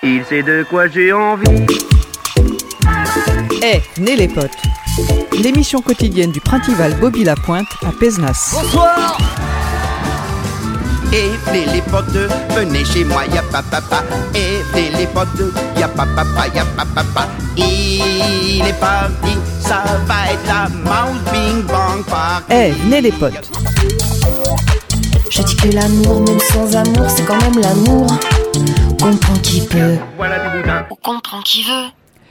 Il sait de quoi j'ai envie. Venez les potes. L'émission quotidienne du Printival Bobby Lapointe à Pézenas. Bonsoir. Venez les potes, venez chez moi, y'a papa. Venez les potes, y'a papa, y'a papa. Il est parti, ça va être la mouse bing bang party. Venez les potes. Je dis que l'amour, même sans amour, c'est quand même l'amour. Comprend qui peut, Voilà du boudin. ou comprend qui veut.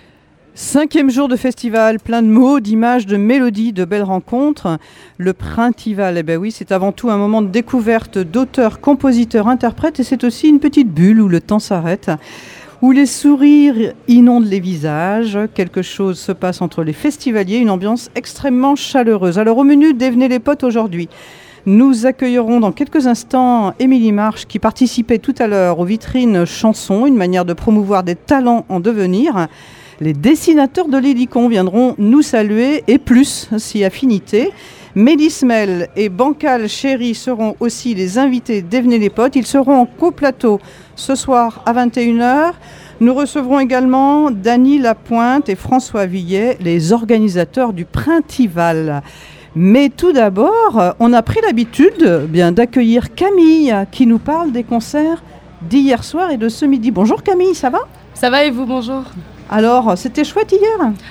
5e jour de festival, plein de mots, d'images, de mélodies, de belles rencontres. Le Printival, oui, c'est avant tout un moment de découverte d'auteurs, compositeurs, interprètes, et c'est aussi une petite bulle où le temps s'arrête, où les sourires inondent les visages. Quelque chose se passe entre les festivaliers, une ambiance extrêmement chaleureuse. Alors au menu des Venez les potes aujourd'hui, nous accueillerons dans quelques instants Émilie Marche qui participait tout à l'heure aux vitrines chansons, une manière de promouvoir des talents en devenir. Les dessinateurs de l'Hélicon viendront nous saluer et plus, si affinité. Mélismel et Bancal Chéri seront aussi les invités des Venez les potes. Ils seront en coplateau ce soir à 21h. Nous recevrons également Dany Lapointe et François Villet, les organisateurs du Printival. Mais tout d'abord, on a pris l'habitude d'accueillir Camille qui nous parle des concerts d'hier soir et de ce midi. Bonjour Camille, ça va ? Ça va et vous, bonjour. Alors, c'était chouette hier ?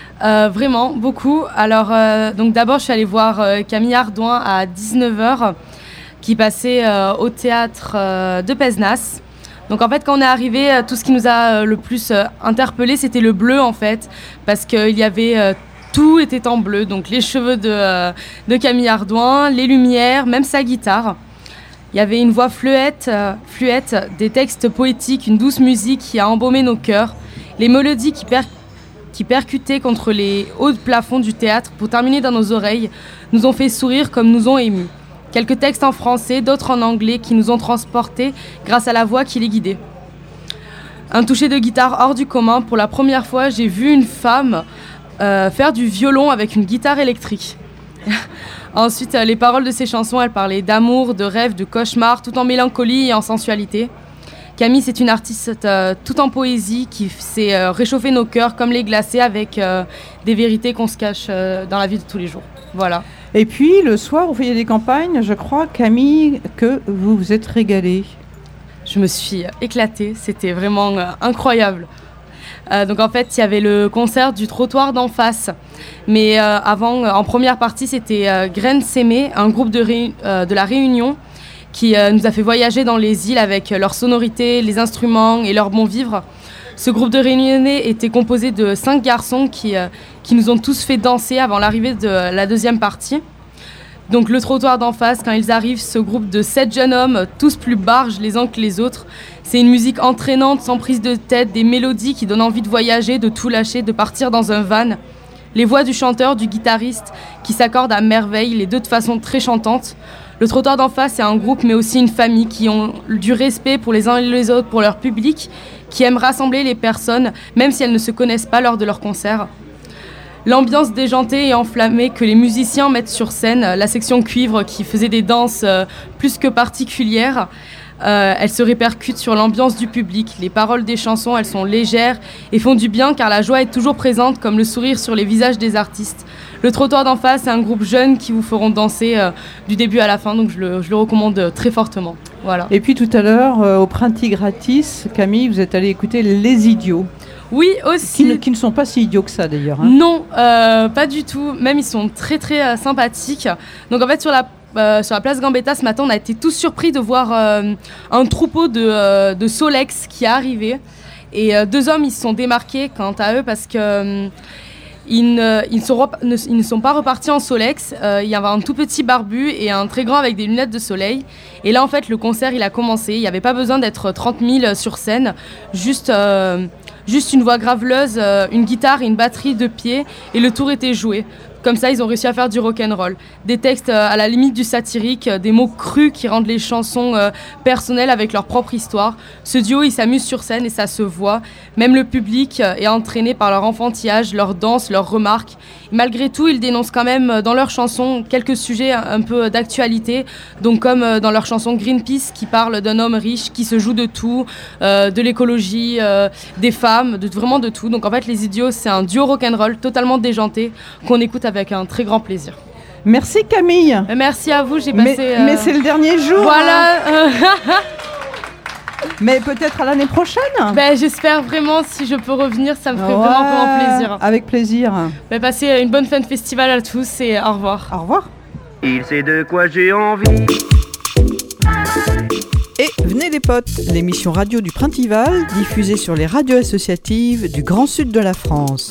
Vraiment, beaucoup. Alors, donc d'abord, je suis allée voir Camille Ardouin à 19h, qui passait au théâtre de Pézenas. Donc en fait, quand on est arrivé, tout ce qui nous a le plus interpellé, c'était le bleu en fait, parce qu'il y avait... tout était en bleu, donc les cheveux de Camille Ardouin, les lumières, même sa guitare. Il y avait une voix fluette, des textes poétiques, une douce musique qui a embaumé nos cœurs. Les mélodies qui percutaient contre les hauts plafonds du théâtre pour terminer dans nos oreilles nous ont fait sourire comme nous ont émus. Quelques textes en français, d'autres en anglais qui nous ont transportés grâce à la voix qui les guidait. Un toucher de guitare hors du commun. Pour la première fois, j'ai vu une femme faire du violon avec une guitare électrique. Ensuite, les paroles de ces chansons, elles parlaient d'amour, de rêve, de cauchemar, tout en mélancolie et en sensualité. Camille, c'est une artiste tout en poésie qui s'est réchauffé nos cœurs comme les glacés avec des vérités qu'on se cache dans la vie de tous les jours. Voilà. Et puis, le soir, au foyer des campagnes, je crois, Camille, que vous vous êtes régalée. Je me suis éclatée, c'était vraiment incroyable. Donc en fait, il y avait le concert du trottoir d'en face. Mais avant, en première partie, c'était Graines Sémées, un groupe de la Réunion qui nous a fait voyager dans les îles avec leur sonorité, les instruments et leur bon vivre. Ce groupe de Réunionnais était composé de 5 garçons qui nous ont tous fait danser avant l'arrivée de la deuxième partie. Donc le trottoir d'en face, quand ils arrivent, ce groupe de 7 jeunes hommes, tous plus barges les uns que les autres. C'est une musique entraînante, sans prise de tête, des mélodies qui donnent envie de voyager, de tout lâcher, de partir dans un van. Les voix du chanteur, du guitariste, qui s'accordent à merveille, les deux de façon très chantante. Le trottoir d'en face, c'est un groupe, mais aussi une famille qui ont du respect pour les uns et les autres, pour leur public, qui aiment rassembler les personnes, même si elles ne se connaissent pas lors de leur concert. L'ambiance déjantée et enflammée que les musiciens mettent sur scène, la section cuivre qui faisait des danses plus que particulières, elle se répercute sur l'ambiance du public. Les paroles des chansons, elles sont légères et font du bien car la joie est toujours présente comme le sourire sur les visages des artistes. Le trottoir d'en face, c'est un groupe jeune qui vous feront danser du début à la fin, donc je le recommande très fortement. Voilà. Et puis tout à l'heure, au Printi Gratis, Camille, vous êtes allée écouter Les Idiots. Oui, aussi. Qui ne sont pas si idiots que ça d'ailleurs. Hein. Non, pas du tout. Même ils sont très très sympathiques. Donc en fait sur la place Gambetta ce matin, on a été tous surpris de voir un troupeau de Solex qui est arrivé. Et 2 hommes ils se sont démarqués quant à eux parce que ils ne sont pas repartis en Solex. Il y avait un tout petit barbu et un très grand avec des lunettes de soleil. Et là en fait le concert il a commencé. Il n'y avait pas besoin d'être 30 000 sur scène. Juste une voix graveleuse, une guitare et une batterie de pied et le tour était joué. Comme ça, ils ont réussi à faire du rock'n'roll. Des textes à la limite du satirique, des mots crus qui rendent les chansons personnelles avec leur propre histoire. Ce duo, il s'amuse sur scène et ça se voit. Même le public est entraîné par leur enfantillage, leur danse, leurs remarques. Et malgré tout, ils dénoncent quand même dans leurs chansons quelques sujets un peu d'actualité. Donc comme dans leur chanson Greenpeace qui parle d'un homme riche qui se joue de tout, de l'écologie, des femmes, vraiment de tout. Donc en fait, Les Idiots, c'est un duo rock'n'roll totalement déjanté qu'on écoute avec un très grand plaisir. Merci Camille. Merci à vous, j'ai passé... Mais c'est le dernier jour. Voilà. Mais peut-être à l'année prochaine. J'espère vraiment, si je peux revenir, ça me ferait vraiment plaisir. Avec plaisir. Passez une bonne fin de festival à tous et au revoir. Au revoir. Il sait de quoi j'ai envie. Et Venez les potes, l'émission radio du Printival, diffusée sur les radios associatives du Grand Sud de la France.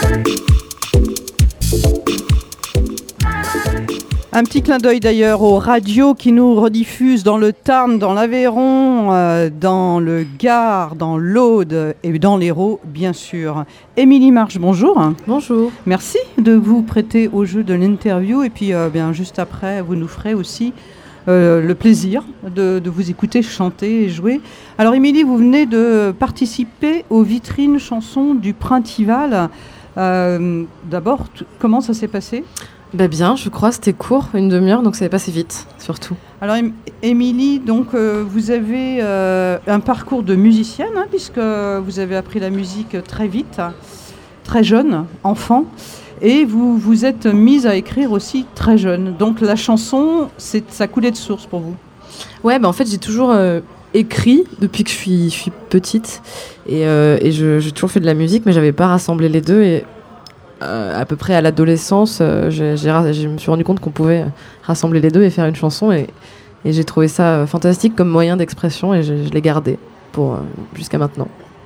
Un petit clin d'œil d'ailleurs aux radios qui nous rediffusent dans le Tarn, dans l'Aveyron, dans le Gard, dans l'Aude et dans l'Hérault, bien sûr. Émilie Marche, bonjour. Bonjour. Merci de vous prêter au jeu de l'interview et puis juste après, vous nous ferez aussi le plaisir de vous écouter chanter et jouer. Alors Émilie, vous venez de participer aux vitrines chansons du Printival. D'abord, comment ça s'est passé ? Bien, je crois, c'était court, une demi-heure, donc ça est passé vite, surtout. Alors Émilie, donc vous avez un parcours de musicienne, puisque vous avez appris la musique très vite, très jeune, enfant, et vous vous êtes mise à écrire aussi très jeune. Donc la chanson, ça coulait de source pour vous. Ouais, en fait, j'ai toujours écrit depuis que je suis petite, et j'ai toujours fait de la musique, mais j'avais pas rassemblé les deux, et à peu près à l'adolescence, je me suis rendu compte qu'on pouvait rassembler les deux et faire une chanson, et j'ai trouvé ça fantastique comme moyen d'expression, et je l'ai gardé jusqu'à maintenant.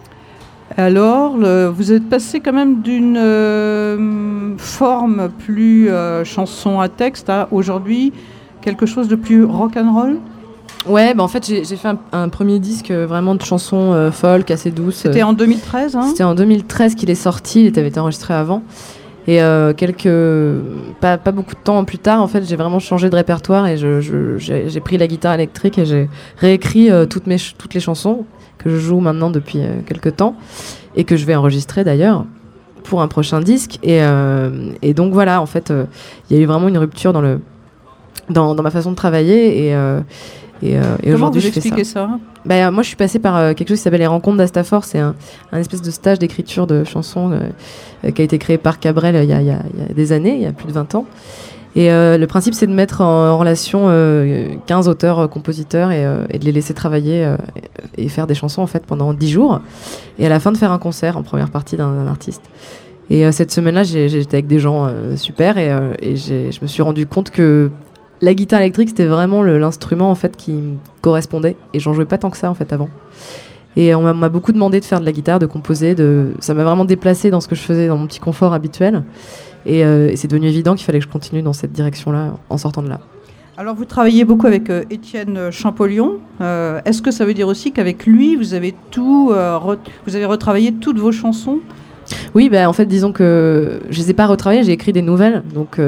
Alors, vous êtes passé quand même d'une forme plus chanson à texte à aujourd'hui quelque chose de plus rock'n'roll. Ouais, en fait, j'ai fait un premier disque vraiment de chansons folk, assez douces. C'était en 2013, C'était en 2013 qu'il est sorti, il avait été enregistré avant. Et pas beaucoup de temps plus tard, en fait, j'ai vraiment changé de répertoire et j'ai pris la guitare électrique et j'ai réécrit toutes les chansons que je joue maintenant depuis quelques temps et que je vais enregistrer d'ailleurs pour un prochain disque. Et donc voilà, en fait, il y a eu vraiment une rupture dans ma façon de travailler et aujourd'hui, je fais ça. Comment vous expliquez ça ? Moi, je suis passée par quelque chose qui s'appelle les Rencontres d'Astafor. C'est un espèce de stage d'écriture de chansons qui a été créé par Cabrel il y a des années, il y a plus de 20 ans. Et le principe, c'est de mettre en relation 15 auteurs, compositeurs et de les laisser travailler et faire des chansons en fait pendant 10 jours. Et à la fin, de faire un concert en première partie d'un artiste. Et cette semaine-là, j'étais avec des gens super et je me suis rendu compte que la guitare électrique, c'était vraiment l'instrument en fait qui me correspondait, et j'en jouais pas tant que ça en fait avant. Et on m'a beaucoup demandé de faire de la guitare, de composer, ça m'a vraiment déplacée dans ce que je faisais, dans mon petit confort habituel. Et c'est devenu évident qu'il fallait que je continue dans cette direction-là en sortant de là. Alors vous travaillez beaucoup avec Étienne Champollion. Est-ce que ça veut dire aussi qu'avec lui, vous avez retravaillé toutes vos chansons ? Oui, en fait, disons que je les ai pas retravaillées, j'ai écrit des nouvelles, donc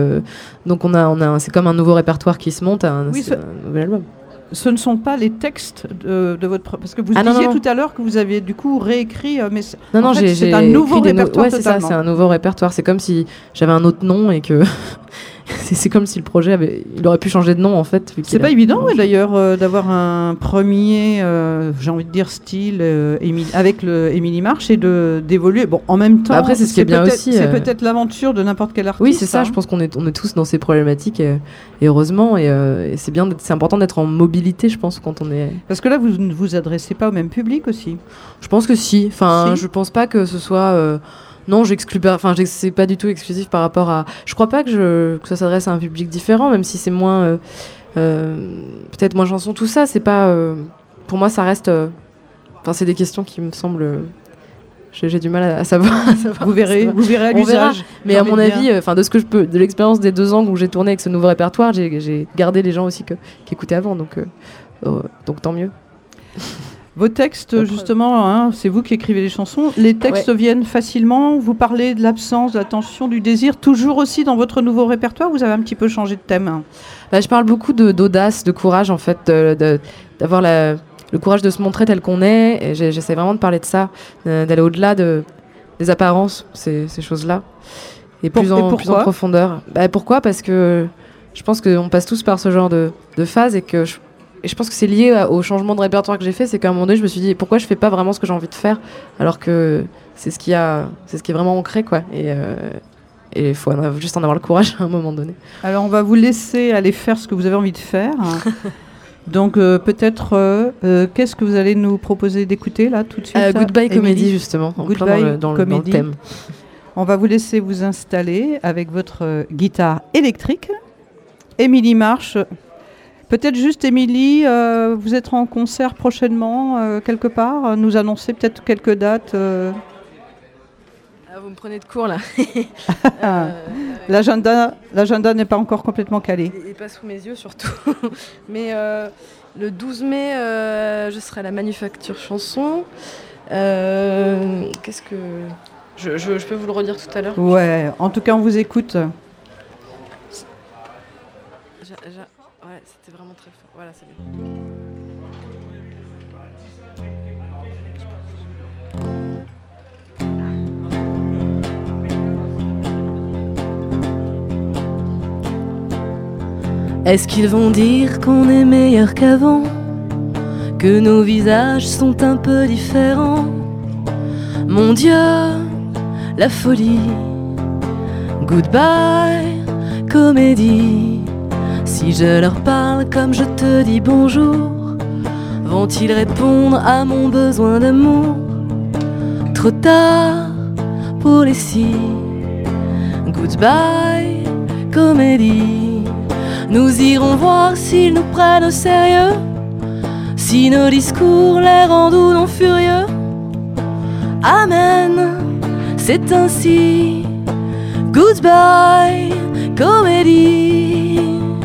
c'est comme un nouveau répertoire qui se monte, un nouvel album. Ce ne sont pas les textes de votre... Parce que vous disiez tout à l'heure que vous aviez du coup réécrit, mais c'est un nouveau répertoire totalement. C'est ça, c'est un nouveau répertoire, c'est comme si j'avais un autre nom et que... c'est comme si le projet il aurait pu changer de nom en fait. C'est pas évident d'ailleurs d'avoir un premier, j'ai envie de dire style avec le Émilie Marche et d'évoluer. Bon, en même temps, après c'est ce qui est bien aussi. C'est peut-être l'aventure de n'importe quel artiste. Oui, c'est ça. Je pense qu'on est tous dans ces problématiques et heureusement et c'est bien, c'est important d'être en mobilité, je pense, quand on est. Parce que là, vous ne vous adressez pas au même public aussi. Je pense que si. Enfin, je pense pas que ce soit. Non, j'exclus pas. Enfin, c'est pas du tout exclusif par rapport à. Je crois pas que ça s'adresse à un public différent, même si c'est moins, peut-être moins chanson. Tout ça, c'est pas. Pour moi, ça reste. Enfin, c'est des questions qui me semblent. J'ai du mal à savoir. Vous verrez à l'usage. Mais à mon avis, de l'expérience des 2 ans où j'ai tourné avec ce nouveau répertoire, j'ai gardé les gens aussi qui écoutaient avant, donc tant mieux. Vos textes, justement, hein, c'est vous qui écrivez les chansons. Les textes viennent facilement. Vous parlez de l'absence, de la tension, du désir. Toujours aussi dans votre nouveau répertoire, vous avez un petit peu changé de thème. Je parle beaucoup d'audace, de courage, en fait, d'avoir le courage de se montrer tel qu'on est. Et j'essaie vraiment de parler de ça, d'aller au-delà des apparences, ces choses-là. Et plus en profondeur. Pourquoi ? Parce que je pense qu'on passe tous par ce genre de phase et je pense que c'est lié au changement de répertoire que j'ai fait. C'est qu'à un moment donné, je me suis dit pourquoi je fais pas vraiment ce que j'ai envie de faire alors que c'est ce qui est vraiment ancré, quoi. Et il faut juste en avoir le courage à un moment donné. Alors on va vous laisser aller faire ce que vous avez envie de faire. Donc peut-être qu'est-ce que vous allez nous proposer d'écouter là tout de suite Goodbye Comedy, justement, en plein dans le thème. On va vous laisser vous installer avec votre guitare électrique. Émilie Marche. Peut-être juste, Émilie, vous êtes en concert prochainement, quelque part. Nous annoncer peut-être quelques dates. Vous me prenez de court, là. L'agenda n'est pas encore complètement calé. Et pas sous mes yeux, surtout. Mais le 12 mai, je serai à la Manufacture Chanson. Qu'est-ce que... Je peux vous le redire tout à l'heure. Ouais, en tout cas, on vous écoute. Ouais, c'était vraiment très fort. Voilà, c'est bien. Est-ce qu'ils vont dire qu'on est meilleur qu'avant, que nos visages sont un peu différents? Mon Dieu, la folie. Goodbye, comédie. Si je leur parle comme je te dis bonjour, vont-ils répondre à mon besoin d'amour? Trop tard pour les si. Goodbye, comédie. Nous irons voir s'ils nous prennent au sérieux, si nos discours les rendent ou non furieux. Amen, c'est ainsi. Goodbye, comédie.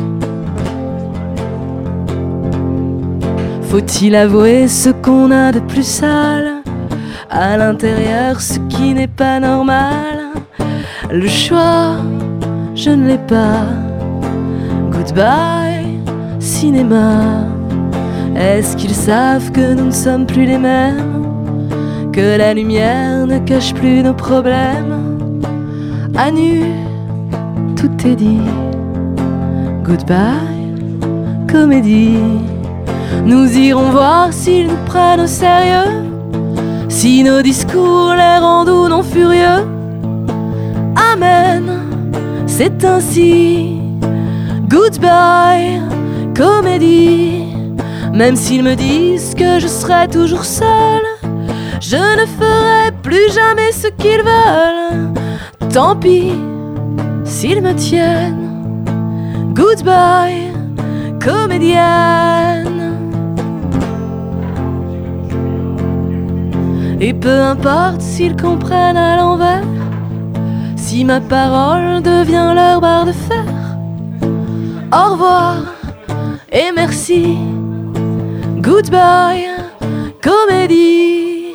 Faut-il avouer ce qu'on a de plus sale, à l'intérieur ce qui n'est pas normal? Le choix, je ne l'ai pas. Goodbye, cinéma. Est-ce qu'ils savent que nous ne sommes plus les mêmes, que la lumière ne cache plus nos problèmes? À nu, tout est dit. Goodbye, comédie. Nous irons voir s'ils nous prennent au sérieux, si nos discours les rendent ou non furieux. Amen, c'est ainsi. Goodbye, comédie. Même s'ils me disent que je serai toujours seule, je ne ferai plus jamais ce qu'ils veulent. Tant pis s'ils me tiennent. Goodbye, comédienne. Et peu importe s'ils comprennent à l'envers, si ma parole devient leur barre de fer. Au revoir et merci. Goodbye, comédie.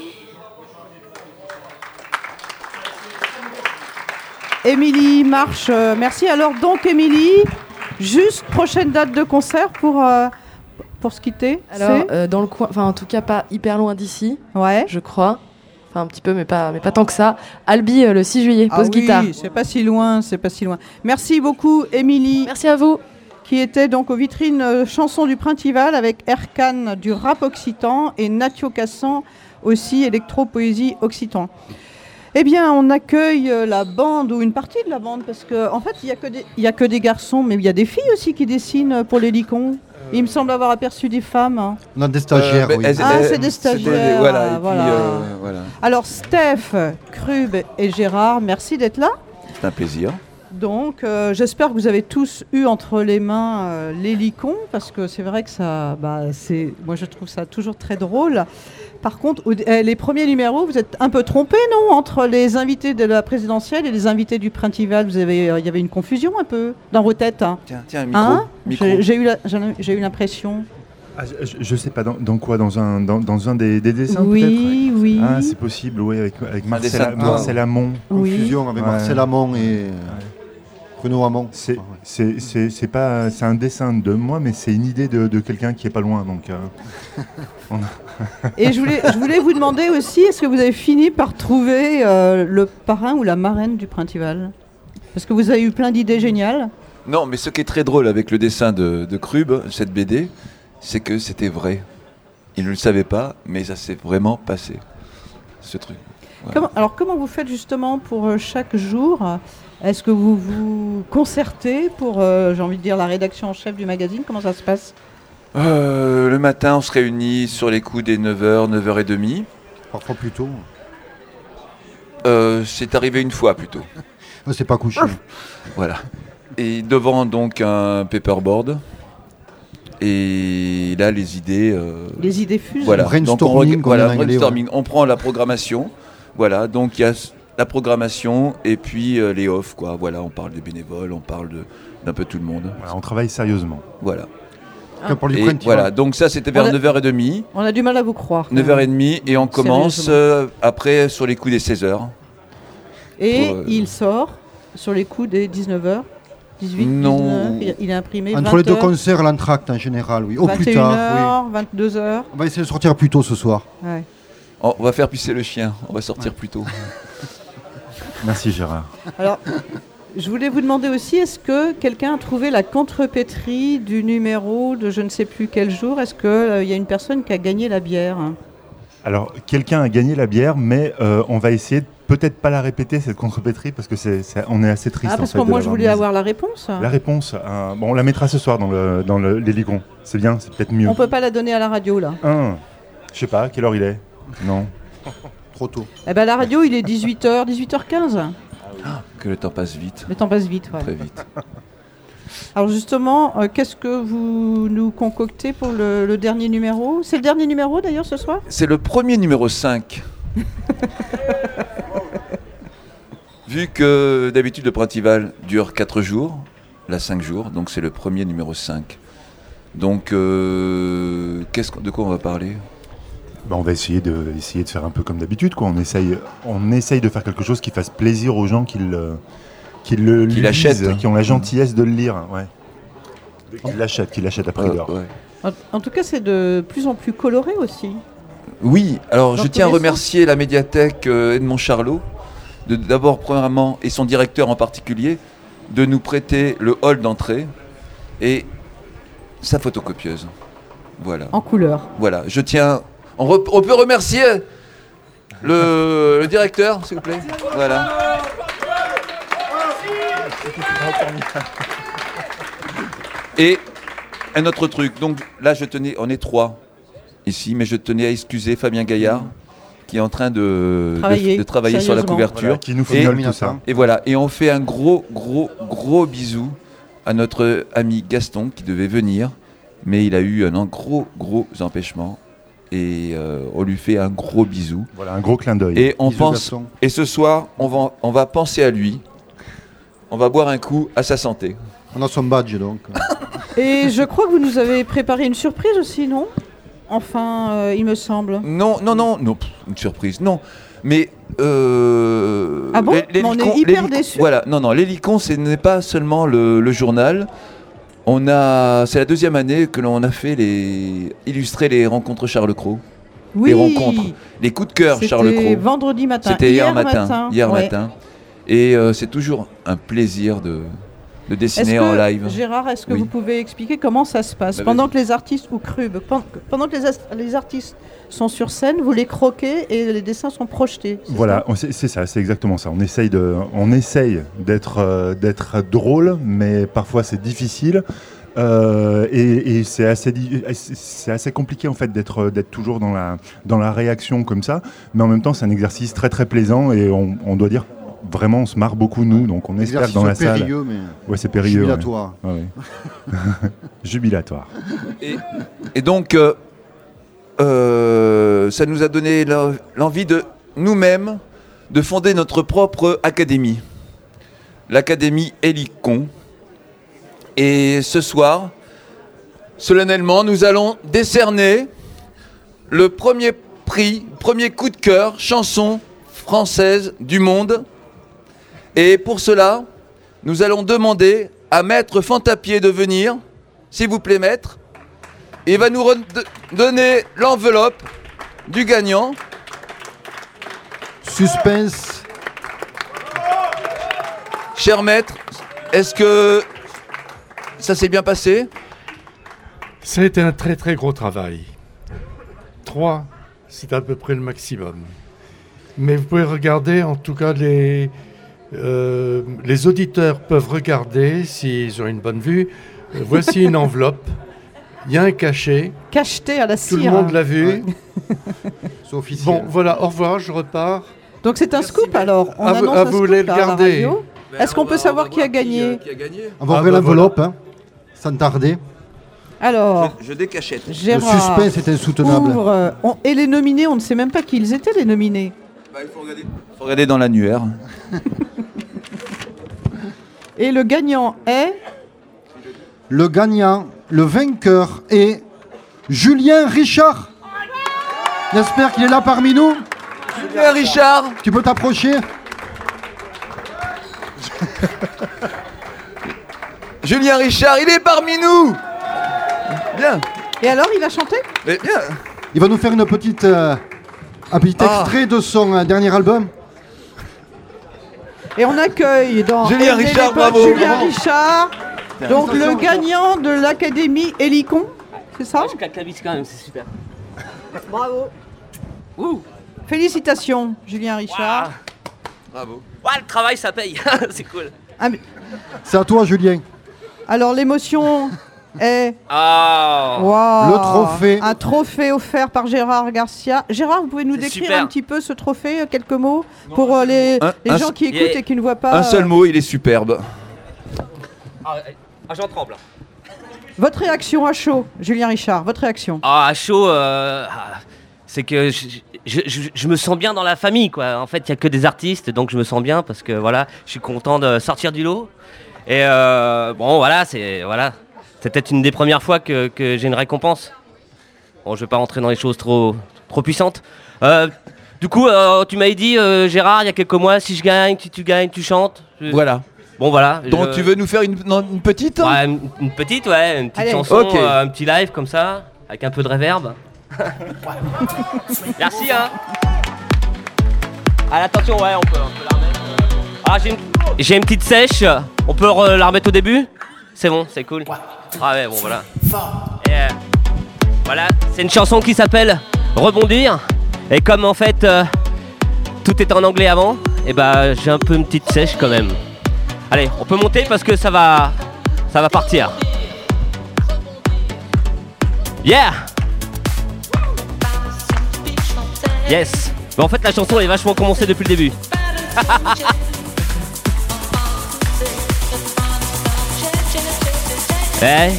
Émilie Marche, merci. Alors donc, Émilie, juste prochaine date de concert pour se quitter. Alors dans le coin, enfin en tout cas pas hyper loin d'ici, ouais, je crois. Enfin un petit peu, mais pas tant que ça. Albi le 6 juillet, pause guitare. Oui, c'est pas si loin. Merci beaucoup, Émilie. Merci à vous. Qui était donc aux vitrines chansons du Printival avec Erkan du rap occitan et Natio Cassan aussi électro-poésie occitan. Eh bien, on accueille la bande ou une partie de la bande parce qu'en fait, il y a que des garçons, mais il y a des filles aussi qui dessinent pour les licons. Il me semble avoir aperçu des femmes. Non, des stagiaires, oui. C'est des stagiaires. Voilà. Voilà. Alors, Steph, Krub et Gérard, merci d'être là. C'est un plaisir. Donc, j'espère que vous avez tous eu entre les mains les licons, parce que c'est vrai que ça, moi je trouve ça toujours très drôle. Par contre, les premiers numéros, vous êtes un peu trompés, non? Entre les invités de la présidentielle et les invités du Printival, il y avait une confusion un peu dans vos têtes. Hein. Tiens, micro. J'ai eu l'impression. Je sais pas, dans quoi, dans un des dessins Oui, peut-être. oui. Ah, c'est possible, oui, avec dessin de toi. Marcel Amont. Oui. Confusion avec Ouais. Marcel Amont et Bruno Amont. C'est pas, c'est un dessin de moi, mais c'est une idée de quelqu'un qui est pas loin, donc. Et je voulais vous demander aussi, est-ce que vous avez fini par trouver le parrain ou la marraine du Printival? Parce que vous avez eu plein d'idées géniales. Non, mais ce qui est très drôle avec le dessin de Krub, cette BD, c'est que c'était vrai. Il ne le savait pas, mais ça s'est vraiment passé, ce truc. Voilà. Comment vous faites justement pour chaque jour? Est-ce que vous vous concertez pour, j'ai envie de dire, la rédaction en chef du magazine? Comment ça se passe? Le matin, on se réunit sur les coups des 9h, 9h30. Parfois plus tôt. C'est arrivé une fois plutôt. C'est pas couché. Voilà. Et devant donc un paperboard. Et là, les idées. Les idées fusent. Voilà. Brainstorming, Brainstorming. On prend la programmation. Voilà. Donc il y a la programmation et puis les off, quoi. Voilà. On parle des bénévoles, on parle d'un peu tout le monde. Voilà, on travaille sérieusement. Voilà. Pour les Et Printival. voilà. Donc ça, c'était vers 9h30. On a du mal à vous croire. 9h30 et on commence après sur les coups des 16h. Et il sort sur les coups des 19h. 18, Non. 19, il est imprimé Entre 20 les deux heures, concerts, l'entracte en général, oui. Au 21 plus tard, heures, oui. 22h. On va essayer de sortir plus tôt ce soir. Ouais. On va faire pisser le chien. On va sortir plus tôt. Merci Gérard. Alors, je voulais vous demander aussi, est-ce que quelqu'un a trouvé la contrepétrie du numéro de je ne sais plus quel jour? Est-ce qu'il y a une personne qui a gagné la bière? Alors, quelqu'un a gagné la bière, mais on va essayer de peut-être pas la répéter, cette contrepétrie, parce que on est assez triste. Ah, parce en fait, que moi, de je voulais l'avoir avoir la réponse. mise. La réponse, bon, on la mettra ce soir dans l'hélicon. C'est bien, c'est peut-être mieux. On peut pas la donner à la radio, là. Je sais pas, quelle heure il est? Non. Trop tôt. Eh ben, la radio, il est 18h, 18h15. Que le temps passe vite. Le temps passe vite, ouais. Très vite. Alors justement, qu'est-ce que vous nous concoctez pour le dernier numéro? C'est le dernier numéro d'ailleurs ce soir? C'est le premier numéro 5. Vu que d'habitude le Printival dure 4 jours, là 5 jours, donc c'est le premier numéro 5. Donc de quoi on va parler? On va essayer de faire un peu comme d'habitude, quoi. On essaye de faire quelque chose qui fasse plaisir aux gens qui l'achètent, qui ont la gentillesse de le lire. Ouais. Qui l'achètent à prix d'or. Ouais. En tout cas, c'est de plus en plus coloré aussi. Oui, alors je tiens à tous les remercier la médiathèque Edmond Charlot, d'abord premièrement, et son directeur en particulier, de nous prêter le hall d'entrée et sa photocopieuse. Voilà. En couleur. Voilà, je tiens... On peut remercier le directeur, s'il vous plaît. Voilà. Et un autre truc, donc là on est 3 ici, mais je tenais à excuser Fabien Gaillard qui est en train de travailler sur la couverture. Voilà, qui nous fignole tout ça. Et voilà, et on fait un gros bisou à notre ami Gaston qui devait venir, mais il a eu un gros empêchement. Et on lui fait un gros bisou. Voilà, un gros clin d'œil. Et et ce soir, on va penser à lui. On va boire un coup à sa santé. On a son badge donc. Et je crois que vous nous avez préparé une surprise aussi, non? Enfin, il me semble. Non, une surprise, non. Mais ah bon? On est hyper déçus. Voilà, non, l'hélicon, ce n'est pas seulement le journal. C'est la deuxième année que l'on a fait illustrer les rencontres Charles Cros. Oui. Les rencontres, les coups de cœur Charles Cros. C'était vendredi matin. C'était hier matin. Ouais. Et c'est toujours un plaisir de dessiner en live. Gérard, est-ce que vous pouvez expliquer comment ça se passe? Pendant que les artistes, ou Krub, pendant que les artistes sont sur scène, vous les croquez et les dessins sont projetés. Voilà, c'est ça, c'est exactement ça. On essaye d'être drôle, mais parfois c'est difficile. Et c'est assez compliqué en fait d'être toujours dans la réaction comme ça. Mais en même temps, c'est un exercice très très plaisant et on doit dire vraiment on se marre beaucoup nous, donc on espère que dans la salle. C'est périlleux, mais ouais, c'est périlleux. Jubilatoire. Ouais. Jubilatoire. Et donc, ça nous a donné l'envie de nous-mêmes de fonder notre propre académie, l'académie Hélicon. Et ce soir, solennellement, nous allons décerner le premier prix, premier coup de cœur, chanson française du monde. Et pour cela, nous allons demander à Maître Fantapié de venir, s'il vous plaît, Maître. Il va nous donner l'enveloppe du gagnant. Suspense. Cher Maître, est-ce que ça s'est bien passé ? Ça a été un très très gros travail. 3, c'est à peu près le maximum. Mais vous pouvez regarder, en tout cas les auditeurs peuvent regarder s'ils ont une bonne vue. Voici une enveloppe. Il y a un cachet. Cacheté à la cire. Tout le monde l'a vu. Ouais. C'est officiel. Bon, voilà, au revoir, je repars. Donc c'est un scoop alors. On annonce un vous scoop voulez le à la garder. radio. Est-ce qu'on peut savoir qui a gagné ? On va ouvrir l'enveloppe, hein, sans tarder. Alors, Je décachette. Le Gérard suspense est insoutenable. ouvre, et les nominés, on ne sait même pas qui ils étaient, les nominés. Il faut regarder dans l'annuaire. Et le gagnant est... Le gagnant, le vainqueur est Julien Richard. J'espère qu'il est là parmi nous. Julien Richard. Tu peux t'approcher. Julien Richard, il est parmi nous. Bien. Et alors, il a chanté ? Mais bien. Il va nous faire un petit extrait de son dernier album. Et on accueille dans Julien Aimer Richard, les potes, bravo. Julien Richard, donc le gagnant de l'Académie Hélicon, c'est ça ? Je claque la bise quand même, c'est super. Bravo. Ouh. Félicitations, Julien Richard. Bravo. Ouais, le travail, ça paye. C'est cool. Ah, mais- C'est à toi, Julien. Alors l'émotion est... Oh. Waouh. Le trophée. Un trophée offert par Gérard Garcia. Gérard, vous pouvez nous C'est décrire super. un petit peu ce trophée, quelques mots, pour les gens qui écoutent et qui ne voient pas... Un seul mot, il est superbe. J'en tremble. Votre réaction à chaud, Julien Richard, votre réaction. Ah, à chaud, c'est que je me sens bien dans la famille, quoi. En fait, il n'y a que des artistes, donc je me sens bien parce que voilà, je suis content de sortir du lot. Et bon, voilà, c'est peut-être une des premières fois que j'ai une récompense. Bon, je vais pas rentrer dans les choses trop puissantes. Du coup, tu m'avais dit, Gérard, il y a quelques mois, si je gagne, si tu gagnes, tu chantes. Voilà. Bon, voilà. Donc tu veux nous faire une petite Ouais, une petite, ouais, une petite Allez. chanson, Ok. un petit live comme ça, avec un peu de reverb. Merci, hein. Ah, attention, ouais, on peut la remettre. Ah, j'ai une petite sèche. On peut la remettre au début ? C'est bon, c'est cool. Ah ouais, bon, voilà. Et, voilà, c'est une chanson qui s'appelle Rebondir. Et comme en fait, tout est en anglais avant, et bah j'ai un peu une petite sèche quand même. Allez, on peut monter parce que ça va partir. Yeah! Yes! Mais en fait, la chanson est vachement commencée depuis le début. Hey.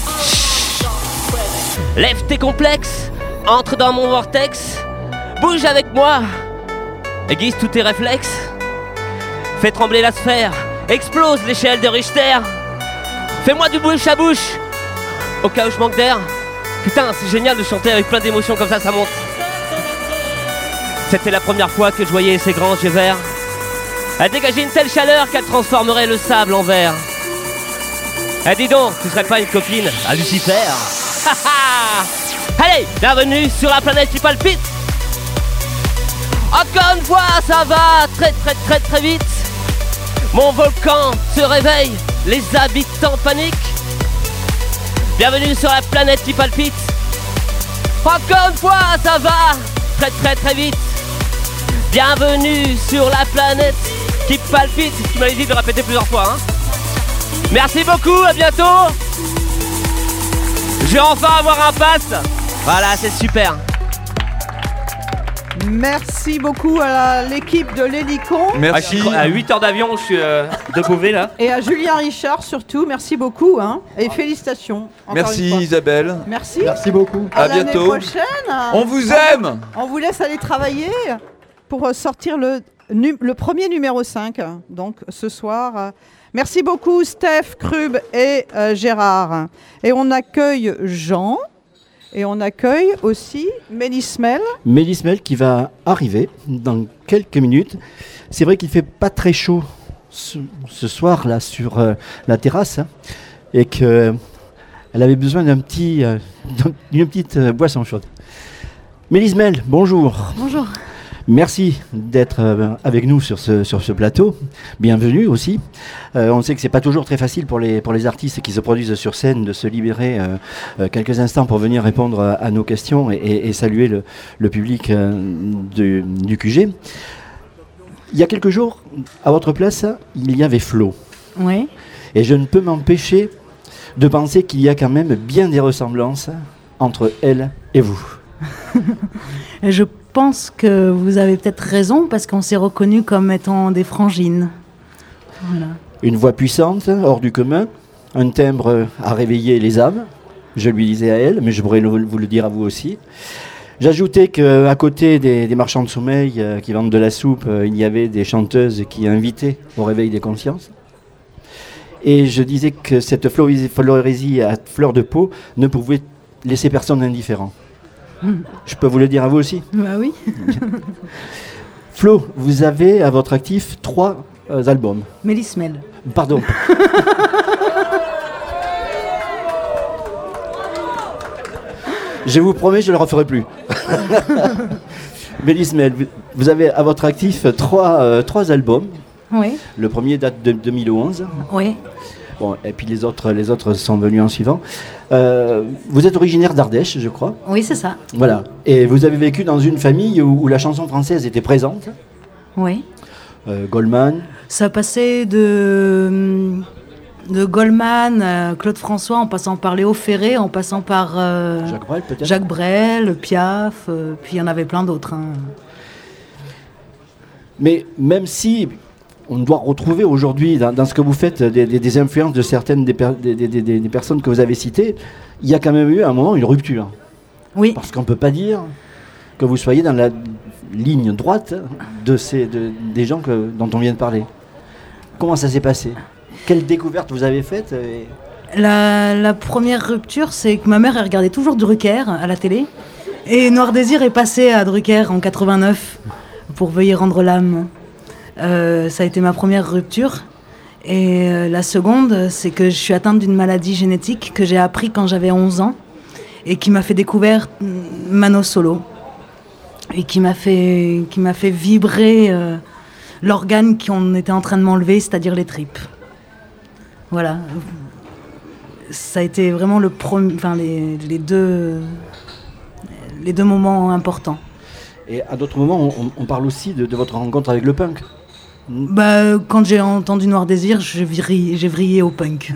Lève tes complexes, entre dans mon vortex, bouge avec moi, aiguise tous tes réflexes, fais trembler la sphère, explose l'échelle de Richter, fais-moi du bouche à bouche, au cas où je manque d'air. Putain, c'est génial de chanter avec plein d'émotions comme ça monte. C'était la première fois que je voyais ces grands yeux verts. Elle dégageait une telle chaleur qu'elle transformerait le sable en verre. Eh dis donc, tu serais pas une copine à Lucifer? Allez, bienvenue sur la planète qui palpite. Encore une fois, ça va très vite. Mon volcan se réveille, les habitants paniquent. Bienvenue sur la planète qui palpite. Encore une fois, ça va très vite. Bienvenue sur la planète qui palpite. Tu m'avais dit de répéter plusieurs fois, hein. Merci beaucoup, à bientôt. Je vais enfin avoir un pass. Voilà, c'est super. Merci beaucoup à l'équipe de l'Hélicon. Merci. À 8 heures d'avion, je suis de Beauvais là. Et à Julien Richard surtout, merci beaucoup. Hein, et félicitations. encore Merci une fois. Isabelle. Merci. Merci beaucoup. À bientôt. l'année prochaine. On vous aime. On vous laisse aller travailler pour sortir le le premier numéro 5, donc ce soir. Merci beaucoup Steph, Krub et Gérard. Et on accueille Jean et on accueille aussi Mélismel. Mélismel qui va arriver dans quelques minutes. C'est vrai qu'il ne fait pas très chaud ce soir là sur la terrasse, hein, et qu'elle avait besoin d'une petite boisson chaude. Mélismel, bonjour. Bonjour. Merci d'être avec nous sur ce plateau. Bienvenue aussi. On sait que c'est pas toujours très facile pour les artistes qui se produisent sur scène de se libérer quelques instants pour venir répondre à nos questions et saluer le public du QG. Il y a quelques jours, à votre place, il y avait Flo. Oui. Et je ne peux m'empêcher de penser qu'il y a quand même bien des ressemblances entre elle et vous. Je pense que vous avez peut-être raison parce qu'on s'est reconnus comme étant des frangines. Voilà. Une voix puissante, hors du commun, un timbre à réveiller les âmes. Je lui disais à elle, mais je pourrais vous le dire à vous aussi. J'ajoutais qu'à côté des marchands de sommeil qui vendent de la soupe, il y avait des chanteuses qui invitaient au réveil des consciences. Et je disais que cette florésie à fleur de peau ne pouvait laisser personne indifférent. Je peux vous le dire à vous aussi? Bah oui. Flo, vous avez à votre actif 3 albums. Mélismel. Pardon. Je vous promets, je ne le referai plus. Mélismel, vous avez à votre actif 3 albums. Oui. Le premier date de 2011. Oui. Bon, et puis les autres sont venus en suivant. Vous êtes originaire d'Ardèche, je crois. Oui, c'est ça. Voilà. Et vous avez vécu dans une famille où la chanson française était présente. Oui. Goldman. Ça passait de Goldman, Claude François, en passant par Léo Ferré, en passant par Jacques Brel, peut-être. Jacques Brel, Piaf, puis il y en avait plein d'autres. Hein. Mais même si on doit retrouver aujourd'hui dans ce que vous faites des influences de certaines des personnes que vous avez citées, il y a quand même eu à un moment une rupture. Oui. Parce qu'on ne peut pas dire que vous soyez dans la ligne droite des gens dont on vient de parler. Comment ça s'est passé? Quelle découverte vous avez faite La première rupture, c'est que ma mère elle regardait toujours Drucker à la télé. Et Noir Désir est passé à Drucker en 89 pour Veuillez rendre l'âme. Ça a été ma première rupture. Et la seconde, c'est que je suis atteinte d'une maladie génétique que j'ai appris quand j'avais 11 ans et qui m'a fait découvrir Mano Solo et qui m'a fait vibrer l'organe qu'on était en train de m'enlever, c'est-à-dire les tripes. Voilà. Ça a été vraiment les deux moments importants. Et à d'autres moments, on parle aussi de votre rencontre avec le punk. Bah, quand j'ai entendu Noir Désir, j'ai vrillé au punk.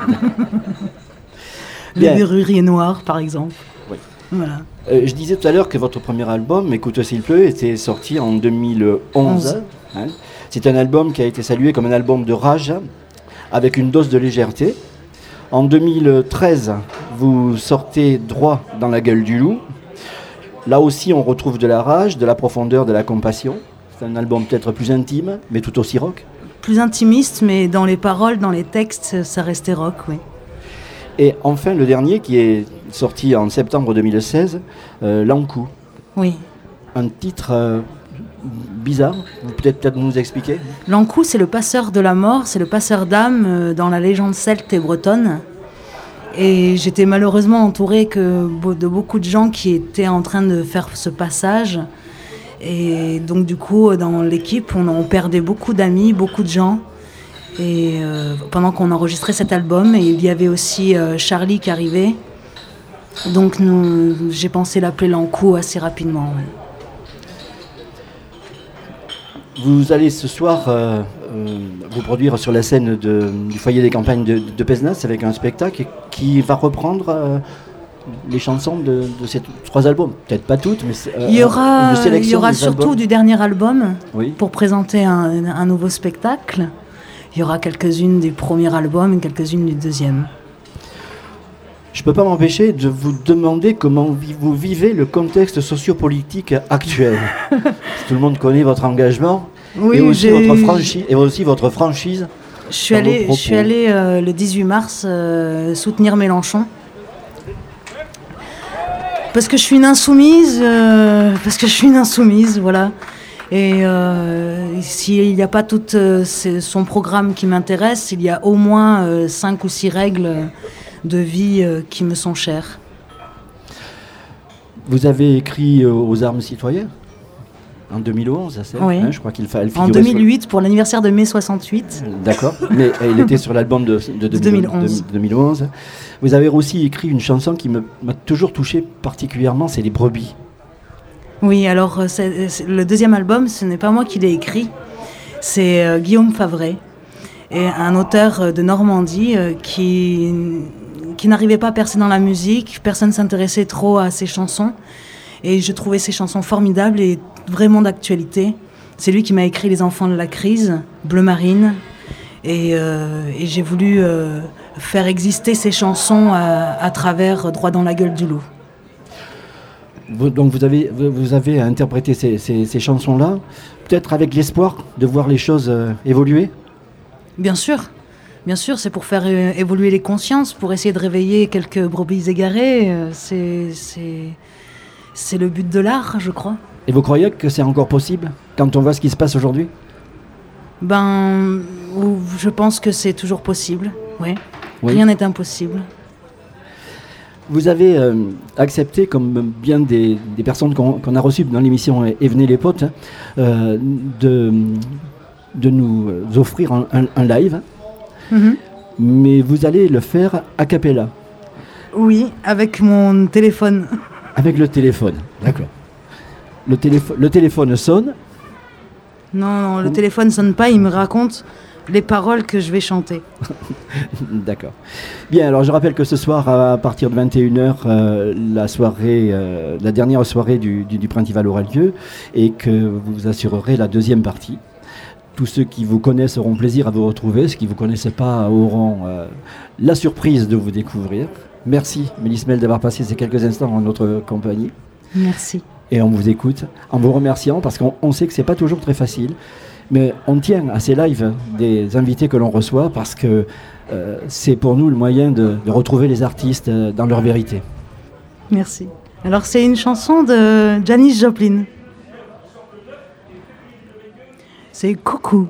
Les Verruriers Noirs, par exemple. Oui. Voilà. Je disais tout à l'heure que votre premier album, Écoute s'il pleut, était sorti en 2011. Hein. C'est un album qui a été salué comme un album de rage, avec une dose de légèreté. En 2013, vous sortez Droit dans la gueule du loup. Là aussi, on retrouve de la rage, de la profondeur, de la compassion. C'est un album peut-être plus intime, mais tout aussi rock. Plus intimiste, mais dans les paroles, dans les textes, ça restait rock, oui. Et enfin, le dernier, qui est sorti en septembre 2016, L'Ankou. Oui. Un titre bizarre, vous pouvez peut-être nous expliquer? L'Ankou, c'est le passeur de la mort, c'est le passeur d'âme dans la légende celte et bretonne. Et j'étais malheureusement entourée de beaucoup de gens qui étaient en train de faire ce passage. Et donc du coup, dans l'équipe, on perdait beaucoup d'amis, beaucoup de gens. Et pendant qu'on enregistrait cet album, et il y avait aussi Charlie qui arrivait. Donc j'ai pensé l'appeler L'Ankou assez rapidement. Ouais. Vous allez ce soir vous produire sur la scène du foyer des campagnes de Pézenas avec un spectacle qui va reprendre les chansons de ces 3 albums. Peut-être pas toutes, mais il y aura surtout albums. Du dernier album, oui. Pour présenter un nouveau spectacle. Il y aura quelques-unes du premier album et quelques-unes du deuxième. Je ne peux pas m'empêcher de vous demander comment vous vivez le contexte sociopolitique actuel. Tout le monde connaît votre engagement. Oui, et aussi votre franchise. Je suis allée le 18 mars soutenir Mélenchon. Parce que je suis une insoumise, voilà. Et s'il n'y a pas tout son programme qui m'intéresse, il y a au moins 5 ou 6 règles de vie qui me sont chères. Vous avez écrit aux armes citoyennes en 2011, oui. Je crois qu'il fallait. En 2008, pour l'anniversaire de mai 68. D'accord, mais il était sur l'album de 2011. Vous avez aussi écrit une chanson qui m'a toujours touché particulièrement, c'est Les Brebis. Oui, alors le deuxième album, ce n'est pas moi qui l'ai écrit, c'est Guillaume Favret, et un auteur de Normandie qui n'arrivait pas à percer dans la musique, personne ne s'intéressait trop à ses chansons, et je trouvais ses chansons formidables et vraiment d'actualité. C'est lui qui m'a écrit Les Enfants de la crise, Bleu Marine, et j'ai voulu faire exister ces chansons à travers Droit dans la gueule du loup. Donc vous avez interprété ces chansons-là, peut-être avec l'espoir de voir les choses évoluer ? Bien sûr, c'est pour faire évoluer les consciences, pour essayer de réveiller quelques brebis égarées. C'est le but de l'art, je crois. Et vous croyez que c'est encore possible quand on voit ce qui se passe aujourd'hui ? Je pense que c'est toujours possible, oui. Rien n'est impossible. Vous avez accepté, comme bien des personnes qu'on a reçues dans l'émission Et venez les potes, de nous offrir un live, mais vous allez le faire a cappella. Oui, avec mon téléphone. Avec le téléphone, d'accord. Le téléphone sonne. Non, le téléphone sonne pas, il me raconte les paroles que je vais chanter. D'accord. Bien, alors je rappelle que ce soir, à partir de 21h, la dernière soirée du Printival aura lieu et que vous assurerez la deuxième partie. Tous ceux qui vous connaissent auront plaisir à vous retrouver. Ceux qui ne vous connaissent pas auront la surprise de vous découvrir. Merci, Mélisse Mel, d'avoir passé ces quelques instants en notre compagnie. Merci. Et on vous écoute en vous remerciant parce qu'on sait que ce n'est pas toujours très facile. Mais on tient à ces lives des invités que l'on reçoit parce que c'est pour nous le moyen de retrouver les artistes dans leur vérité. Merci. Alors c'est une chanson de Janis Joplin. C'est Coucou.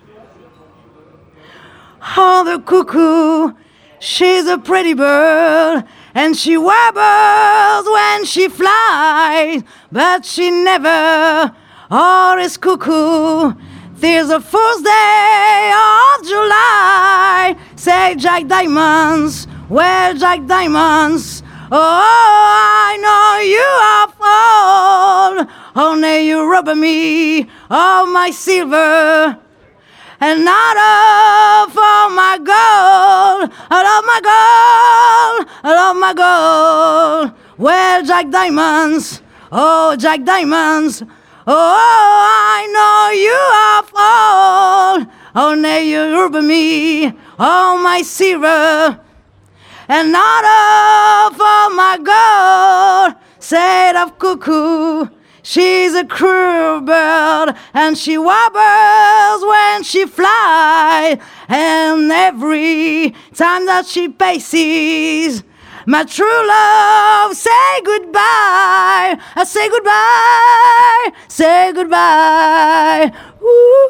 Oh, the cuckoo, she's a pretty bird, and she warbles when she flies, but she never, is cuckoo. There's a first day of July. Say Jack Diamonds, well Jack Diamonds. Oh, I know you are fall. Only you rob me of my silver, and not of all my gold. I love my gold, I love my gold. Well Jack Diamonds, oh Jack Diamonds. Oh, I know you are fall. Only you rob me all my silver, and not of all my gold. Said of Cuckoo, she's a cruel bird, and she wobbles when she flies, and every time that she paces, my true love, say goodbye. I say goodbye, say goodbye. Ooh,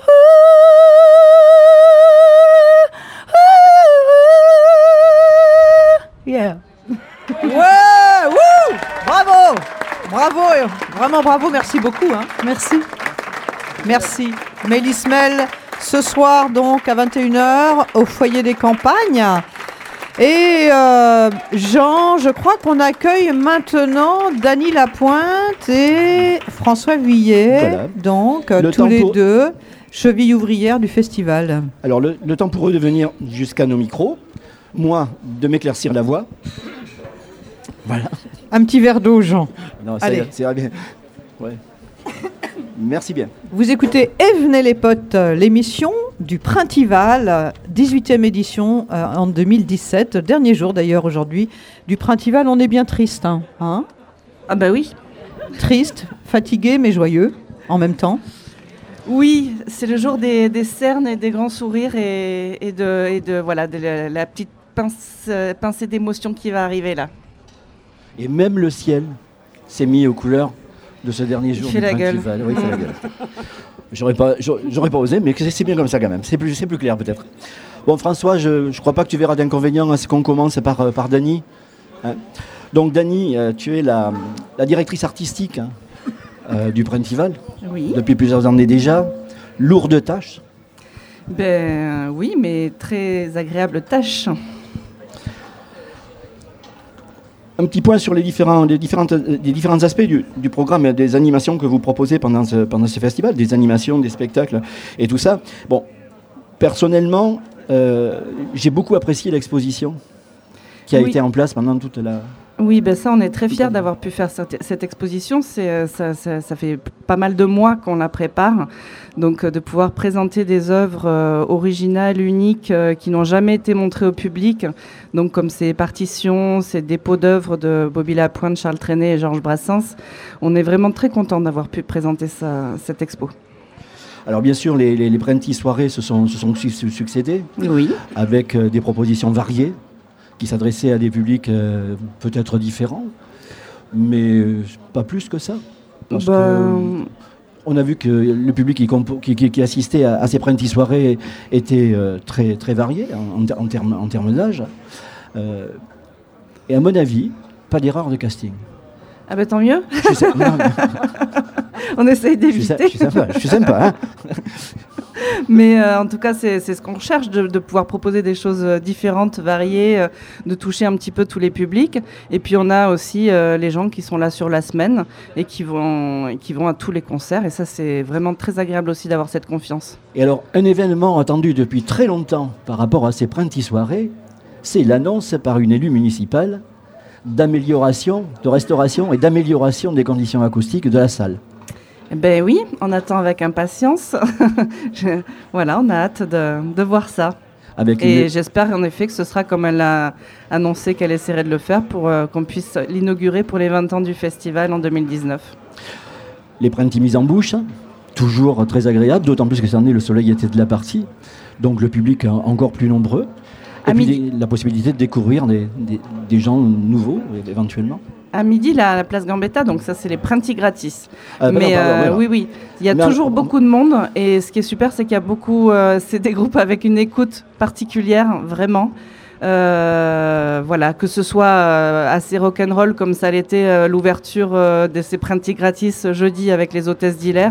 ooh, yeah. Ouais, wouh, bravo, bravo, vraiment bravo, merci beaucoup. Hein. Merci. Merci. Mélisse Mel, ce soir donc à 21h au foyer des campagnes. Et Jean, je crois qu'on accueille maintenant Dany Lapointe et François Vuillet, voilà. Donc tous les deux, chevilles ouvrières du festival. Alors le temps pour eux de venir jusqu'à nos micros, moi de m'éclaircir la voix. Voilà. Un petit verre d'eau, Jean. Non, ça ira bien. Ouais. Merci bien. Vous écoutez Et venez les potes, l'émission du Printival, 18e édition en 2017, dernier jour d'ailleurs aujourd'hui du Printival. On est bien triste, hein, Ah bah oui. Triste, fatigué mais joyeux en même temps. Oui, c'est le jour des cernes et des grands sourires et de la petite pincée d'émotion qui va arriver là. Et même le ciel s'est mis aux couleurs de ce dernier jour du Printemps. Oui, il fait la gueule. J'aurais pas osé, mais c'est bien comme ça quand même. C'est plus clair peut-être. Bon, François, je crois pas que tu verras d'inconvénient à ce qu'on commence par Dany. Hein. Donc Dany, tu es la directrice artistique du Printival, depuis plusieurs années déjà. Lourde tâche. Ben oui, mais très agréable tâche. Un petit point sur les différents aspects du programme et des animations que vous proposez pendant ce festival, des animations, des spectacles et tout ça. Bon, personnellement, j'ai beaucoup apprécié l'exposition qui a été en place pendant toute la... Oui, ben ça, on est très fiers d'avoir pu faire cette exposition. Ça fait pas mal de mois qu'on la prépare. Donc, de pouvoir présenter des œuvres originales, uniques, qui n'ont jamais été montrées au public. Donc, comme ces partitions, ces dépôts d'œuvres de Bobby Lapointe, Charles Trenet et Georges Brassens. On est vraiment très contents d'avoir pu présenter cette expo. Alors bien sûr, les Printy soirées se sont succédés, avec des propositions variées, qui s'adressaient à des publics peut-être différents, mais pas plus que ça. Parce on a vu que le public qui assistait à ces Printy soirées était très, très varié en termes d'âge. Et à mon avis, pas d'erreur de casting. Ah ben tant mieux. On essaye d'éviter. Je suis sympa. Hein. Mais en tout cas, c'est ce qu'on recherche, de pouvoir proposer des choses différentes, variées, de toucher un petit peu tous les publics. Et puis on a aussi les gens qui sont là sur la semaine et qui vont à tous les concerts. Et ça, c'est vraiment très agréable aussi d'avoir cette confiance. Et alors, un événement attendu depuis très longtemps par rapport à ces Printy soirées, c'est l'annonce par une élue municipale d'amélioration, de restauration et d'amélioration des conditions acoustiques de la salle. Ben oui, on attend avec impatience. Voilà, on a hâte de voir ça. J'espère en effet que ce sera comme elle a annoncé qu'elle essaierait de le faire pour qu'on puisse l'inaugurer pour les 20 ans du festival en 2019. Les Printy mises en bouche, toujours très agréable, d'autant plus que cette année le soleil était de la partie, donc le public encore plus nombreux. Et puis la possibilité de découvrir des gens nouveaux éventuellement. À midi, la place Gambetta, donc ça c'est les Printy gratis. Mais oui, il y a toujours beaucoup de monde et ce qui est super, c'est qu'il y a beaucoup, c'est des groupes avec une écoute particulière, vraiment. Voilà, que ce soit assez rock'n'roll comme ça l'était l'ouverture de ces Printy gratis jeudi avec les hôtesses d'Hilaire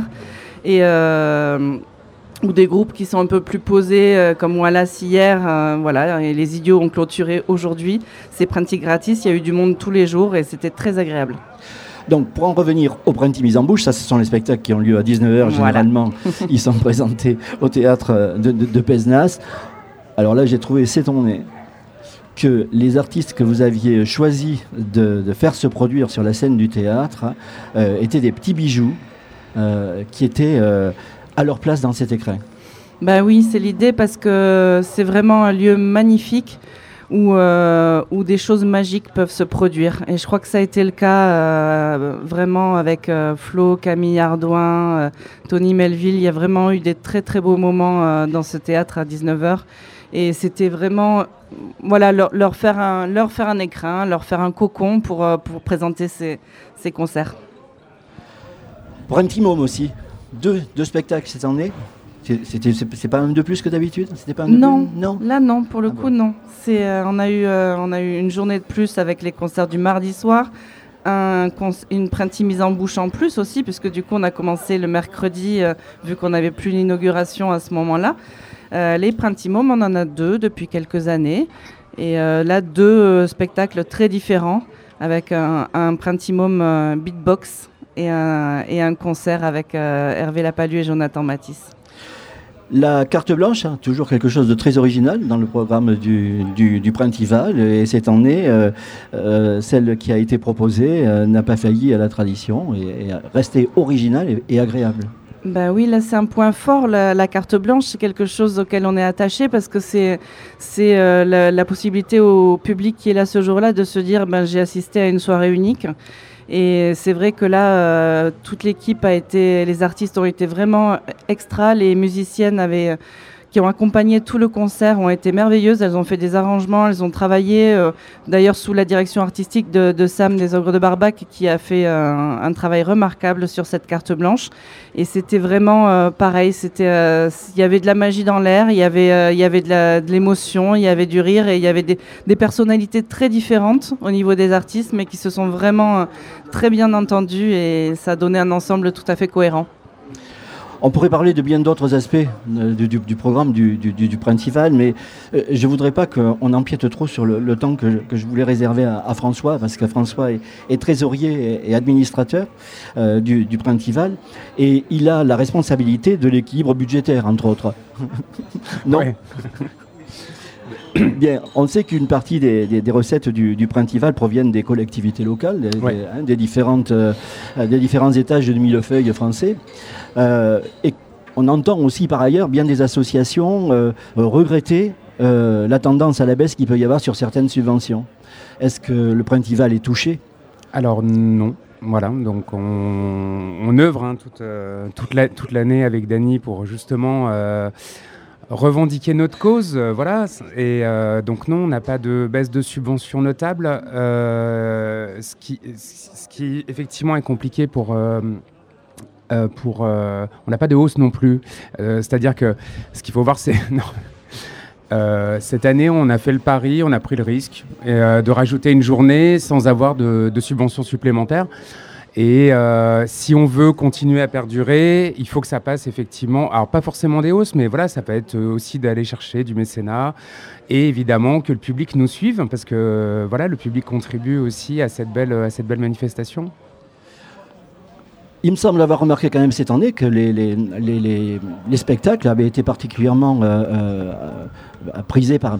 ou des groupes qui sont un peu plus posés, comme Wallace hier, voilà, et les Idiots ont clôturé aujourd'hui. C'est Printy gratis, il y a eu du monde tous les jours et c'était très agréable. Donc, pour en revenir aux Printy mises en bouche, ça, ce sont les spectacles qui ont lieu à 19h, généralement. Ils sont présentés au théâtre de Pézenas. Alors là, j'ai trouvé s'étonner que les artistes que vous aviez choisis de faire se produire sur la scène du théâtre étaient des petits bijoux qui étaient... à leur place dans cet écrin. Bah oui, c'est l'idée parce que c'est vraiment un lieu magnifique où des choses magiques peuvent se produire. Et je crois que ça a été le cas vraiment avec Flo, Camille Ardouin, Tony Melville. Il y a vraiment eu des très très beaux moments dans ce théâtre à 19h. Et c'était vraiment voilà, leur faire un écrin, leur faire un cocon pour présenter ces concerts. Printy Môme aussi. Deux spectacles cette année. C'est pas un de plus que d'habitude? C'était pas un de non. plus non, là non, pour le coup non. On a eu une journée de plus avec les concerts du mardi soir, une Printy mise en bouche en plus aussi, puisque du coup on a commencé le mercredi, vu qu'on n'avait plus l'inauguration à ce moment-là. Les Printy Môme, on en a 2 depuis quelques années. Et là, 2 spectacles très différents, avec un Printy Môme beatbox, et un concert avec Hervé Lapalus et Jonathan Matisse. La carte blanche, toujours quelque chose de très original dans le programme du Printival. Et cette année, celle qui a été proposée n'a pas failli à la tradition et est restée originale et agréable. Ben oui, là c'est un point fort, la carte blanche, c'est quelque chose auquel on est attaché parce que c'est la possibilité au public qui est là ce jour-là de se dire j'ai assisté à une soirée unique. Et c'est vrai que là, toute l'équipe les artistes ont été vraiment extra. Les musiciennes qui ont accompagné tout le concert ont été merveilleuses. Elles ont fait des arrangements, elles ont travaillé, d'ailleurs sous la direction artistique de Sam des Ogres de Barbac, qui a fait un travail remarquable sur cette carte blanche. Et c'était vraiment pareil, il y avait de la magie dans l'air, il y avait de l'émotion, il y avait du rire, et il y avait des personnalités très différentes au niveau des artistes, mais qui se sont vraiment très bien entendues, et ça a donné un ensemble tout à fait cohérent. On pourrait parler de bien d'autres aspects du programme du Printival, mais je ne voudrais pas qu'on empiète trop sur le temps que je voulais réserver à François, parce que François est trésorier et administrateur du Printival, et il a la responsabilité de l'équilibre budgétaire, entre autres. Non. Ouais. Bien, on sait qu'une partie des recettes du Printival proviennent des collectivités locales, des différents étages de millefeuille français. Et on entend aussi par ailleurs bien des associations regretter la tendance à la baisse qu'il peut y avoir sur certaines subventions. Est-ce que le Printival est touché ? Alors non. Voilà, donc on œuvre toute l'année avec Dany pour justement revendiquer notre cause, voilà. Et donc non, on n'a pas de baisse de subventions notable. Ce qui effectivement est compliqué on n'a pas de hausse non plus. C'est-à-dire que ce qu'il faut voir, c'est cette année, on a fait le pari, on a pris le risque de rajouter une journée sans avoir de subventions supplémentaires. Et si on veut continuer à perdurer, il faut que ça passe effectivement, alors pas forcément des hausses, mais voilà, ça peut être aussi d'aller chercher du mécénat et évidemment que le public nous suive, parce que voilà, le public contribue aussi à cette belle manifestation. Il me semble avoir remarqué quand même cette année que les spectacles avaient été particulièrement prisés par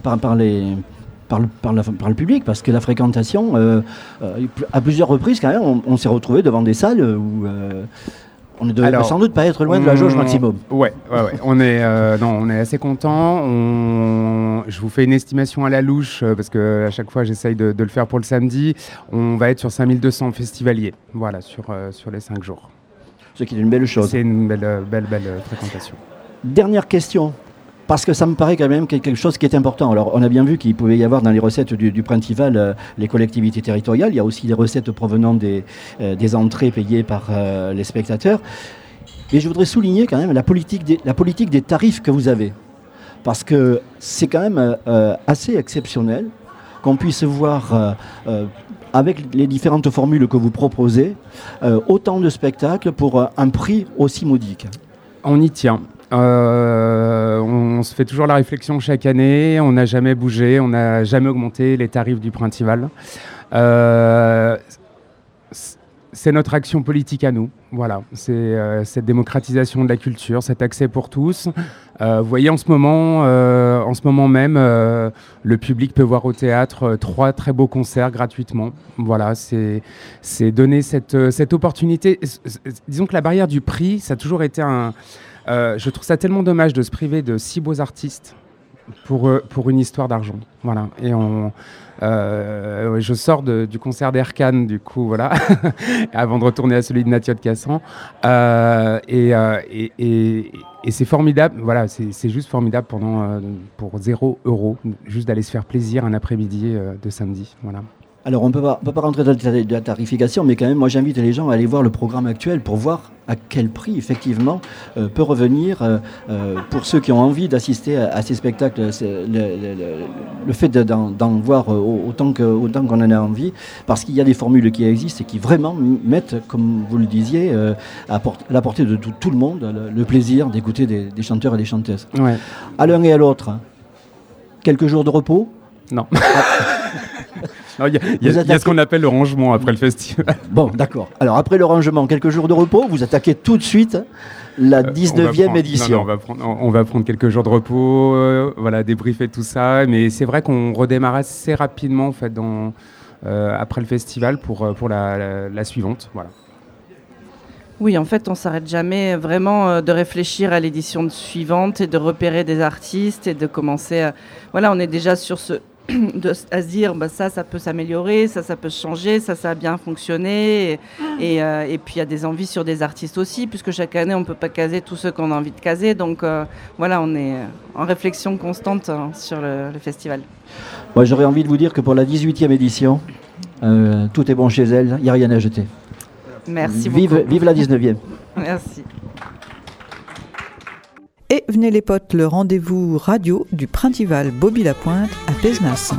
le public, parce que la fréquentation, à plusieurs reprises quand même, on s'est retrouvé devant des salles où on ne devait sans doute pas être loin de la jauge maximum. Ouais. On est assez content. Je vous fais une estimation à la louche, parce que à chaque fois j'essaye de le faire pour le samedi. On va être sur 5200 festivaliers, voilà, sur les 5 jours. Ce qui est une belle chose. C'est une belle fréquentation. Dernière question. Parce que ça me paraît quand même quelque chose qui est important. Alors, on a bien vu qu'il pouvait y avoir dans les recettes du Printival les collectivités territoriales. Il y a aussi des recettes provenant des entrées payées par les spectateurs. Et je voudrais souligner quand même la politique des tarifs que vous avez. Parce que c'est quand même assez exceptionnel qu'on puisse voir, avec les différentes formules que vous proposez, autant de spectacles pour un prix aussi modique. On y tient. On se fait toujours la réflexion chaque année, on n'a jamais bougé, on n'a jamais augmenté les tarifs du Printival. C'est notre action politique à nous, voilà. C'est cette démocratisation de la culture, cet accès pour tous. Vous voyez en ce moment même, le public peut voir au théâtre 3 très beaux concerts gratuitement. Voilà, c'est donner cette opportunité. Disons que la barrière du prix, ça a toujours été je trouve ça tellement dommage de se priver de si beaux artistes pour une histoire d'argent. Voilà. Et je sors du concert d'Erkan, du coup, voilà, avant de retourner à celui de Nathiot Cassan. Et c'est formidable. Voilà, c'est juste formidable pour 0 €, juste d'aller se faire plaisir un après-midi de samedi. Voilà. Alors, on ne peut pas rentrer dans la tarification, mais quand même, moi, j'invite les gens à aller voir le programme actuel pour voir à quel prix, effectivement, peut revenir, pour ceux qui ont envie d'assister à ces spectacles, le fait d'en voir autant qu'on en a envie, parce qu'il y a des formules qui existent et qui vraiment mettent, comme vous le disiez, à la portée de tout le monde, le plaisir d'écouter des chanteurs et des chanteuses. Ouais. À l'un et à l'autre, quelques jours de repos ? Non. Il y a ce qu'on appelle le rangement après le festival. Bon, d'accord. Alors, après le rangement, quelques jours de repos, vous attaquez tout de suite la 19e édition. On va prendre quelques jours de repos, voilà, débriefer tout ça. Mais c'est vrai qu'on redémarre assez rapidement en fait, après le festival pour la suivante. Voilà. Oui, en fait, on ne s'arrête jamais vraiment de réfléchir à l'édition suivante et de repérer des artistes et de commencer à... Voilà, on est déjà sur à se dire ça peut s'améliorer, ça peut changer, ça a bien fonctionné. Et puis il y a des envies sur des artistes aussi, puisque chaque année on ne peut pas caser tous ceux qu'on a envie de caser. Donc voilà, on est en réflexion constante sur le festival. Moi j'aurais envie de vous dire que pour la 18e édition, tout est bon chez elle, il n'y a rien à jeter. Merci beaucoup. Vive la 19e. Merci. Et venez les potes, le rendez-vous radio du Printival Bobby-la-Pointe à Pézenas.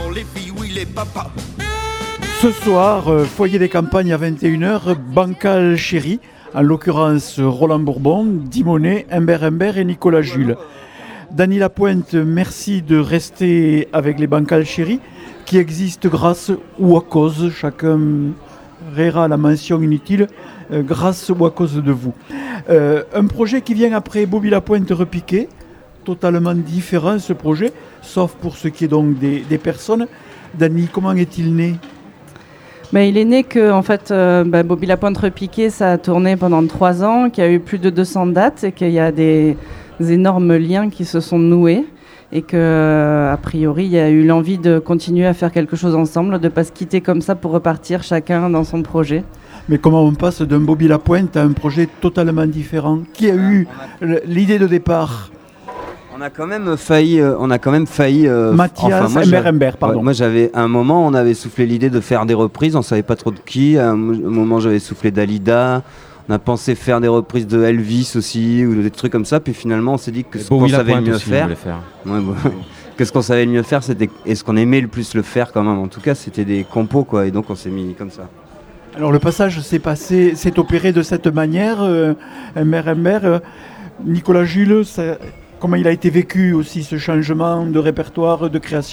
Ce soir, foyer des campagnes à 21h, Bancal Chéri, en l'occurrence Roland Bourbon, Dimonet, Humbert et Nicolas Jules. Dany Lapointe, merci de rester avec les Bancal Chéri, qui existent grâce ou à cause, chacun raiera la mention inutile, grâce ou à cause de vous. Un projet qui vient après Bobby Lapointe repiqué, totalement différent ce projet, sauf pour ce qui est donc des personnes. Dany, comment est-il né ? Il est né que en fait, Bobby Lapointe repiqué, ça a tourné pendant 3 ans, qu'il y a eu plus de 200 dates et qu'il y a des énormes liens qui se sont noués. Et qu'a priori, il y a eu l'envie de continuer à faire quelque chose ensemble, de ne pas se quitter comme ça pour repartir chacun dans son projet. Mais comment on passe d'un Bobby Lapointe à un projet totalement différent ? Qui a eu l'idée de départ ? On a quand même failli. Mathias Humbert, pardon. Moi, à un moment, on avait soufflé l'idée de faire des reprises, on ne savait pas trop de qui. À un moment, j'avais soufflé Dalida. On a pensé faire des reprises de Elvis aussi, ou des trucs comme ça. Puis finalement, on s'est dit que ce qu'on savait le mieux faire. Qu'est-ce qu'on savait le mieux faire, c'était. Et ce qu'on aimait le plus le faire, quand même. En tout cas, c'était des compos, quoi. Et donc, on s'est mis comme ça. Alors, le passage s'est opéré de cette manière. Humbert, Nicolas Jules, comment il a été vécu aussi ce changement de répertoire, de création ?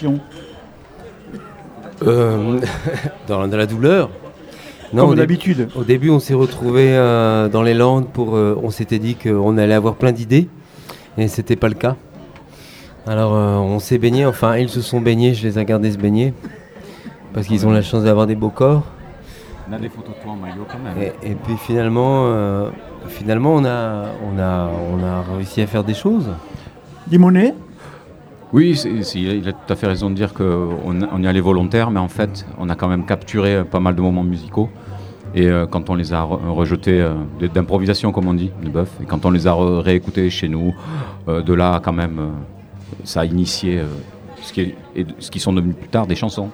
Dans la douleur. Non, comme d'habitude. Au début, on s'est retrouvés dans les Landes on s'était dit qu'on allait avoir plein d'idées et c'était pas le cas. Alors on s'est baigné, enfin ils se sont baignés, je les ai regardés se baigner parce qu'ils ont la chance d'avoir des beaux corps. On a des photos de toi en maillot quand même. Et puis finalement on a réussi à faire des choses. Dimonet ? Oui, il a tout à fait raison de dire qu'on y allait volontaire, mais en fait, on a quand même capturé pas mal de moments musicaux. Et quand on les a rejetés d'improvisation, comme on dit, de bœuf, et quand on les a réécoutés chez nous, de là, quand même, ça a initié ce qui sont devenus plus tard des chansons.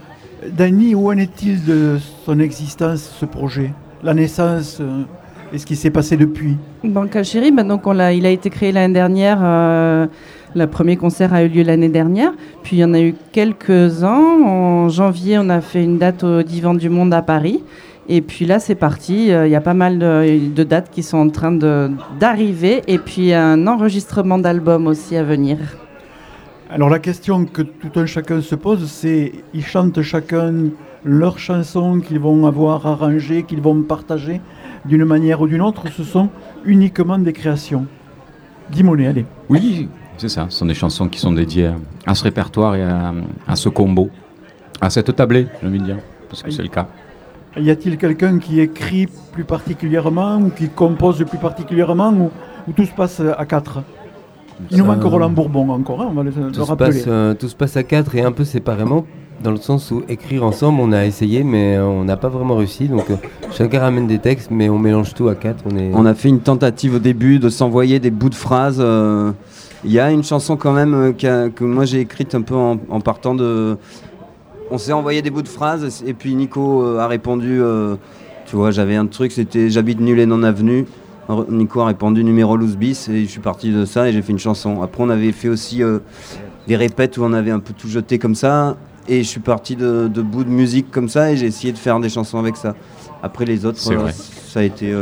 Dany, où en est-il de son existence, ce projet ? La naissance et ce qui s'est passé depuis ? Bancal Chéri, donc il a été créé l'année dernière. Le premier concert a eu lieu l'année dernière. Puis il y en a eu quelques-uns. En janvier, on a fait une date au Divan du Monde à Paris. Et puis là, c'est parti. Il y a pas mal de dates qui sont en train d'arriver. Et puis un enregistrement d'album aussi à venir. Alors la question que tout un chacun se pose, c'est ils chantent chacun leurs chansons qu'ils vont avoir arrangées, qu'ils vont partager d'une manière ou d'une autre. Ce sont uniquement des créations. Dimonet, allez. Oui, c'est ça. Ce sont des chansons qui sont dédiées à ce répertoire et à ce combo, à cette tablée, j'ai envie de dire, parce que c'est le cas. Y a-t-il quelqu'un qui écrit plus particulièrement ou qui compose plus particulièrement ou tout se passe à 4 ? Il nous manque Roland Bourbon encore, on va le rappeler. Tout se passe à 4 et un peu séparément, dans le sens où écrire ensemble, on a essayé, mais on n'a pas vraiment réussi. Donc chacun ramène des textes, mais on mélange tout à 4. On a fait une tentative au début de s'envoyer des bouts de phrases. Il y a une chanson quand même que moi j'ai écrite un peu en partant de... On s'est envoyé des bouts de phrases et puis Nico a répondu, tu vois, j'avais un truc, c'était j'habite Nul et non Avenue. Nico a répondu numéro loose bis et je suis parti de ça et j'ai fait une chanson. Après on avait fait aussi des répètes où on avait un peu tout jeté comme ça et je suis parti de bouts de musique comme ça et j'ai essayé de faire des chansons avec ça. Après les autres, ça a été...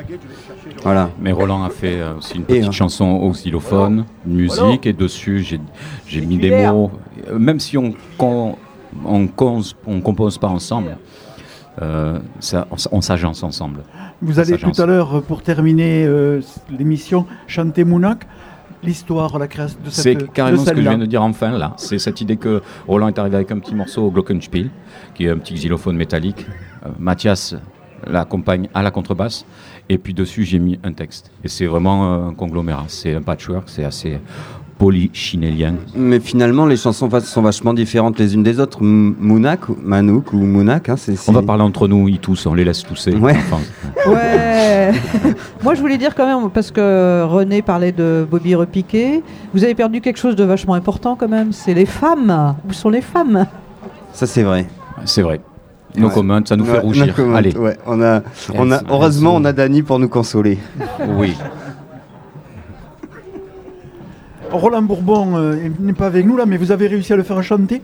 voilà. Mais Roland a fait aussi une petite chanson au xylophone, musique, et dessus j'ai mis des mots. Même si on compose pas ensemble, on s'agence ensemble. Vous allez tout à l'heure, pour terminer l'émission, chanter Mounak, l'histoire, la création de cette... C'est carrément ce que je viens de dire enfin là. C'est cette idée que Roland est arrivé avec un petit morceau au Glockenspiel, qui est un petit xylophone métallique. Mathias l'accompagne à la contrebasse. Et puis dessus, j'ai mis un texte. Et c'est vraiment un conglomérat. C'est un patchwork, c'est assez polychinélien. Mais finalement, les chansons sont vachement différentes les unes des autres. Mounak ou Mounak. Hein, On va parler entre nous, ils toussent, on les laisse tousser. Ouais. Enfin, Ouais. Moi, je voulais dire quand même, parce que René parlait de Bobby Repiquet, vous avez perdu quelque chose de vachement important quand même, c'est les femmes. Où sont les femmes? Ça, c'est vrai. C'est vrai. Nos communs, ça nous fait rougir. Allez. Ouais, heureusement, on a Dany pour nous consoler. Oui. Roland Bourbon il n'est pas avec nous là, mais vous avez réussi à le faire chanter?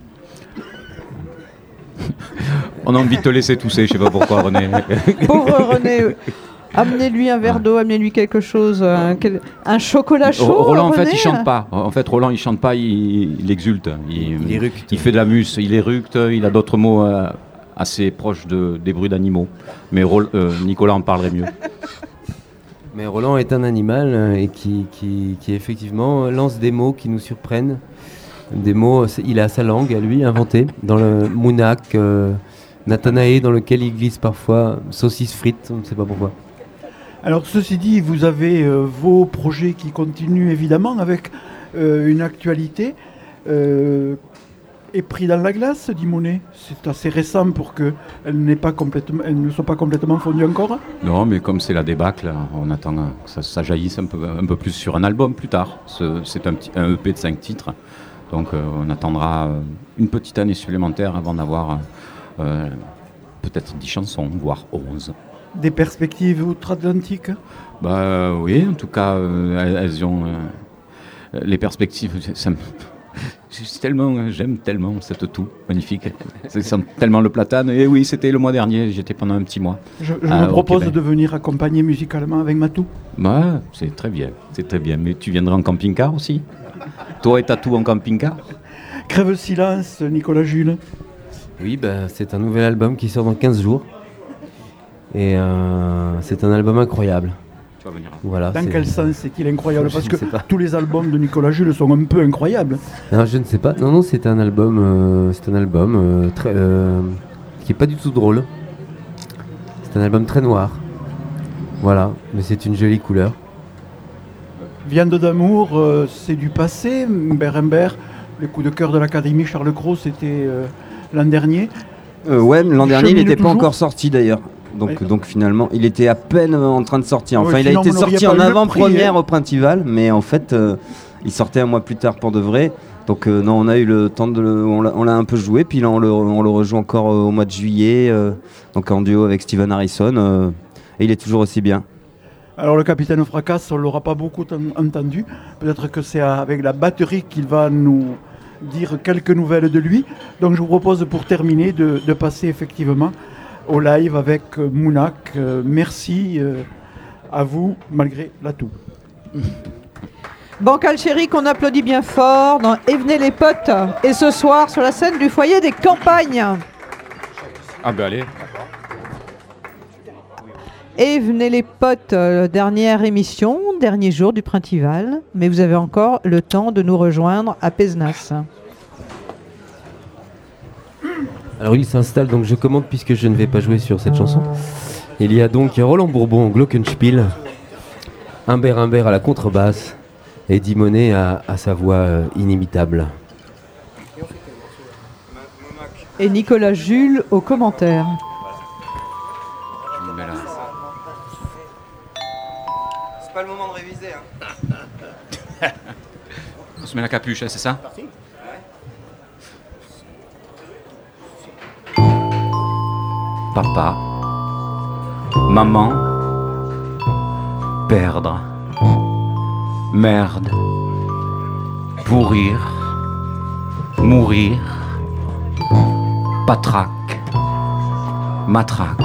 On a envie de te laisser tousser, je sais pas pourquoi, René. Pauvre René, amenez-lui un verre d'eau, amenez-lui quelque chose, un chocolat chaud. Roland, en fait, René. il chante pas. En fait, Roland, il chante pas, il exulte. Il éructe. Il fait de la muse, il éructe, il a d'autres mots assez proches des bruits d'animaux. Mais Nicolas en parlerait mieux. Mais Roland est un animal et qui effectivement lance des mots qui nous surprennent. Des mots, il a sa langue à lui inventée dans le Mounak, Nathanae, dans lequel il glisse parfois saucisse frites, on ne sait pas pourquoi. Alors ceci dit, vous avez vos projets qui continuent évidemment avec une actualité. Et pris dans la glace, dit Monet. C'est assez récent pour qu'elle ne soit pas complètement fondue encore. Non, mais comme c'est la débâcle, on attend que ça jaillisse un peu plus sur un album plus tard. C'est un EP de 5 titres. Donc on attendra une petite année supplémentaire avant d'avoir peut-être 10 chansons, voire 11. Des perspectives outre-Atlantique? Bah oui, en tout cas, elles ont les perspectives. J'aime tellement cette toux magnifique. Ça sent tellement le platane. Et oui, c'était le mois dernier. J'étais pendant un petit mois. Je me propose de venir accompagner musicalement avec Matou. Bah, c'est très bien. Mais tu viendras en camping-car aussi? Toi et ta toux en camping-car? Crève silence, Nicolas Jules. Oui, c'est un nouvel album qui sort dans 15 jours. Et c'est un album incroyable. Tu vas venir. Voilà, dans quel sens est-il incroyable? Parce que tous les albums de Nicolas Jules sont un peu incroyables. Non, je ne sais pas. Non, c'est un album, très, qui est pas du tout drôle. C'est un album très noir. Voilà, mais c'est une jolie couleur. Viande d'amour, c'est du passé. Humbert, le coup de cœur de l'Académie Charles Cros, c'était l'an dernier. Ouais, l'an dernier, il n'était pas encore sorti d'ailleurs. Donc finalement, il était à peine en train de sortir. Enfin, il a été sorti en avant-première au Printival, mais en fait, il sortait un mois plus tard pour de vrai. Donc non, on a eu le temps on l'a un peu joué, puis là on le rejoue encore au mois de juillet, donc en duo avec Steven Harrison, et il est toujours aussi bien. Alors le Capitaine Fracasse, on ne l'aura pas beaucoup entendu. Peut-être que c'est avec la batterie qu'il va nous dire quelques nouvelles de lui. Donc je vous propose pour terminer de passer effectivement au live avec Mounak. Merci à vous, malgré la toux. Bancal Chéri qu'on applaudit bien fort dans Et venez les potes. Et ce soir sur la scène du foyer des campagnes. Ah ben allez. Et venez les potes, dernière émission, dernier jour du Printival. Mais vous avez encore le temps de nous rejoindre à Pézenas. Alors il s'installe, donc je commande puisque je ne vais pas jouer sur cette chanson. Il y a donc Roland Bourbon au glockenspiel, Humbert à la contrebasse et Dimonet à sa voix inimitable. Et Nicolas Jules aux commentaires. Je me mets là. C'est pas le moment de réviser. Hein. On se met la capuche, c'est ça? Papa, maman, perdre, merde, pourrir, mourir, patraque, matraque,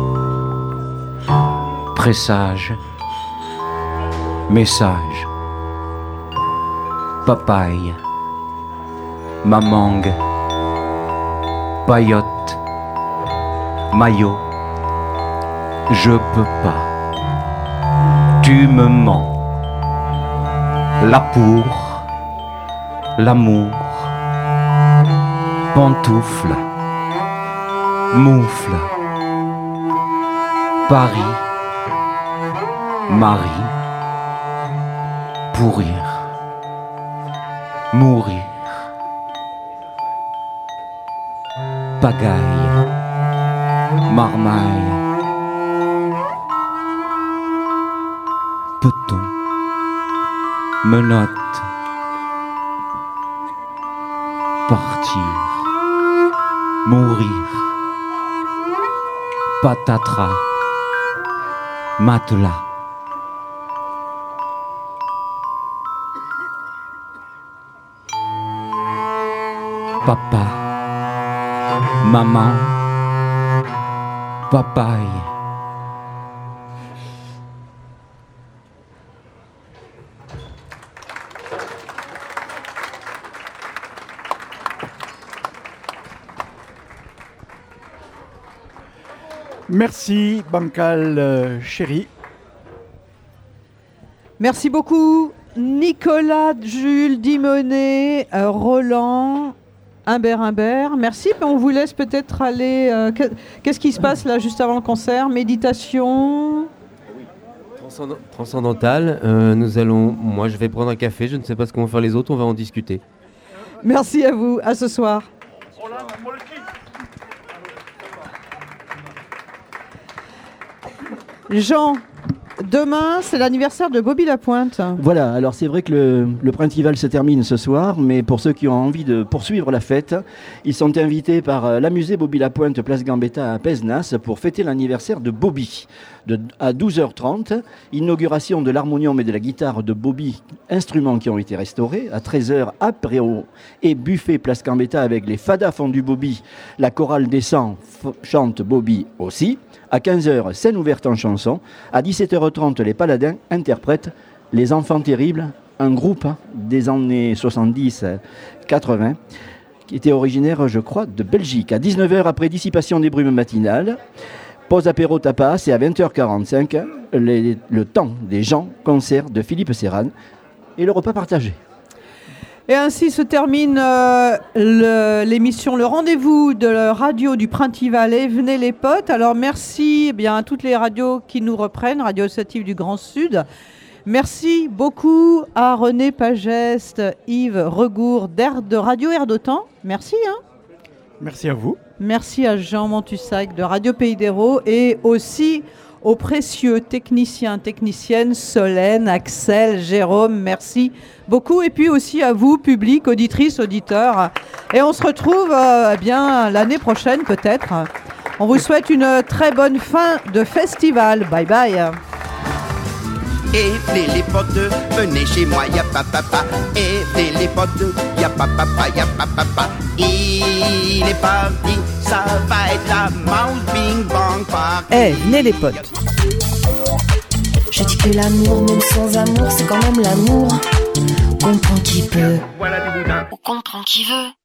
présage, message, papaye, mamangue, paillotte, maillot, je peux pas. Tu me mens. La pour, l'amour, pantoufle, moufle, Paris, Marie, pourrir, mourir, pagaille, marmaille, peton, menotte, partir, mourir, patatras, matelas. Papa, maman, papaye. Merci Bancal Chéri. Merci beaucoup Nicolas, Jules, Dimonet, Roland, Humbert. Merci. On vous laisse peut-être aller. Qu'est-ce qui se passe là juste avant le concert? Méditation. Transcendantal. Moi, je vais prendre un café. Je ne sais pas ce qu'on vont faire les autres. On va en discuter. Merci à vous. À ce soir. Jean, demain, c'est l'anniversaire de Bobby Lapointe. Voilà, alors c'est vrai que le Printival se termine ce soir, mais pour ceux qui ont envie de poursuivre la fête, ils sont invités par la musée Bobby Lapointe, place Gambetta à Pézenas, pour fêter l'anniversaire de Bobby. À 12h30, inauguration de l'harmonium et de la guitare de Bobby, instruments qui ont été restaurés. À 13h, apéro et buffet place Gambetta avec les fadas fondus Bobby. La chorale descend, chante Bobby aussi. À 15h, scène ouverte en chanson. À 17h30, les Paladins interprètent Les Enfants Terribles, un groupe des années 70-80 qui était originaire, je crois, de Belgique. À 19h, après dissipation des brumes matinales, pause apéro tapas, et à 20h45, le temps des gens, concert de Philippe Serran et le repas partagé. Et ainsi se termine l'émission Le Rendez-vous de la radio du Printival et venez les potes. Alors merci à toutes les radios qui nous reprennent, Radio Associative du Grand Sud. Merci beaucoup à René Pageste, Yves Regour de Radio Air d'Otan. Merci. Merci à vous. Merci à Jean Montussac de Radio Pays d'Hérault et aussi aux précieux techniciennes Solène, Axel, Jérôme, merci beaucoup. Et puis aussi à vous, public, auditrices, auditeurs. Et on se retrouve l'année prochaine peut-être. On vous souhaite une très bonne fin de festival. Bye bye. Et les potes, venez chez moi, y'a papa. Et les potes, y'a papa. Il est parti, ça va être la mouse bing bang party. Venez les potes. Je dis que l'amour, même sans amour, c'est quand même l'amour. Comprends qui peut. Voilà du boudin. On comprend qui veut.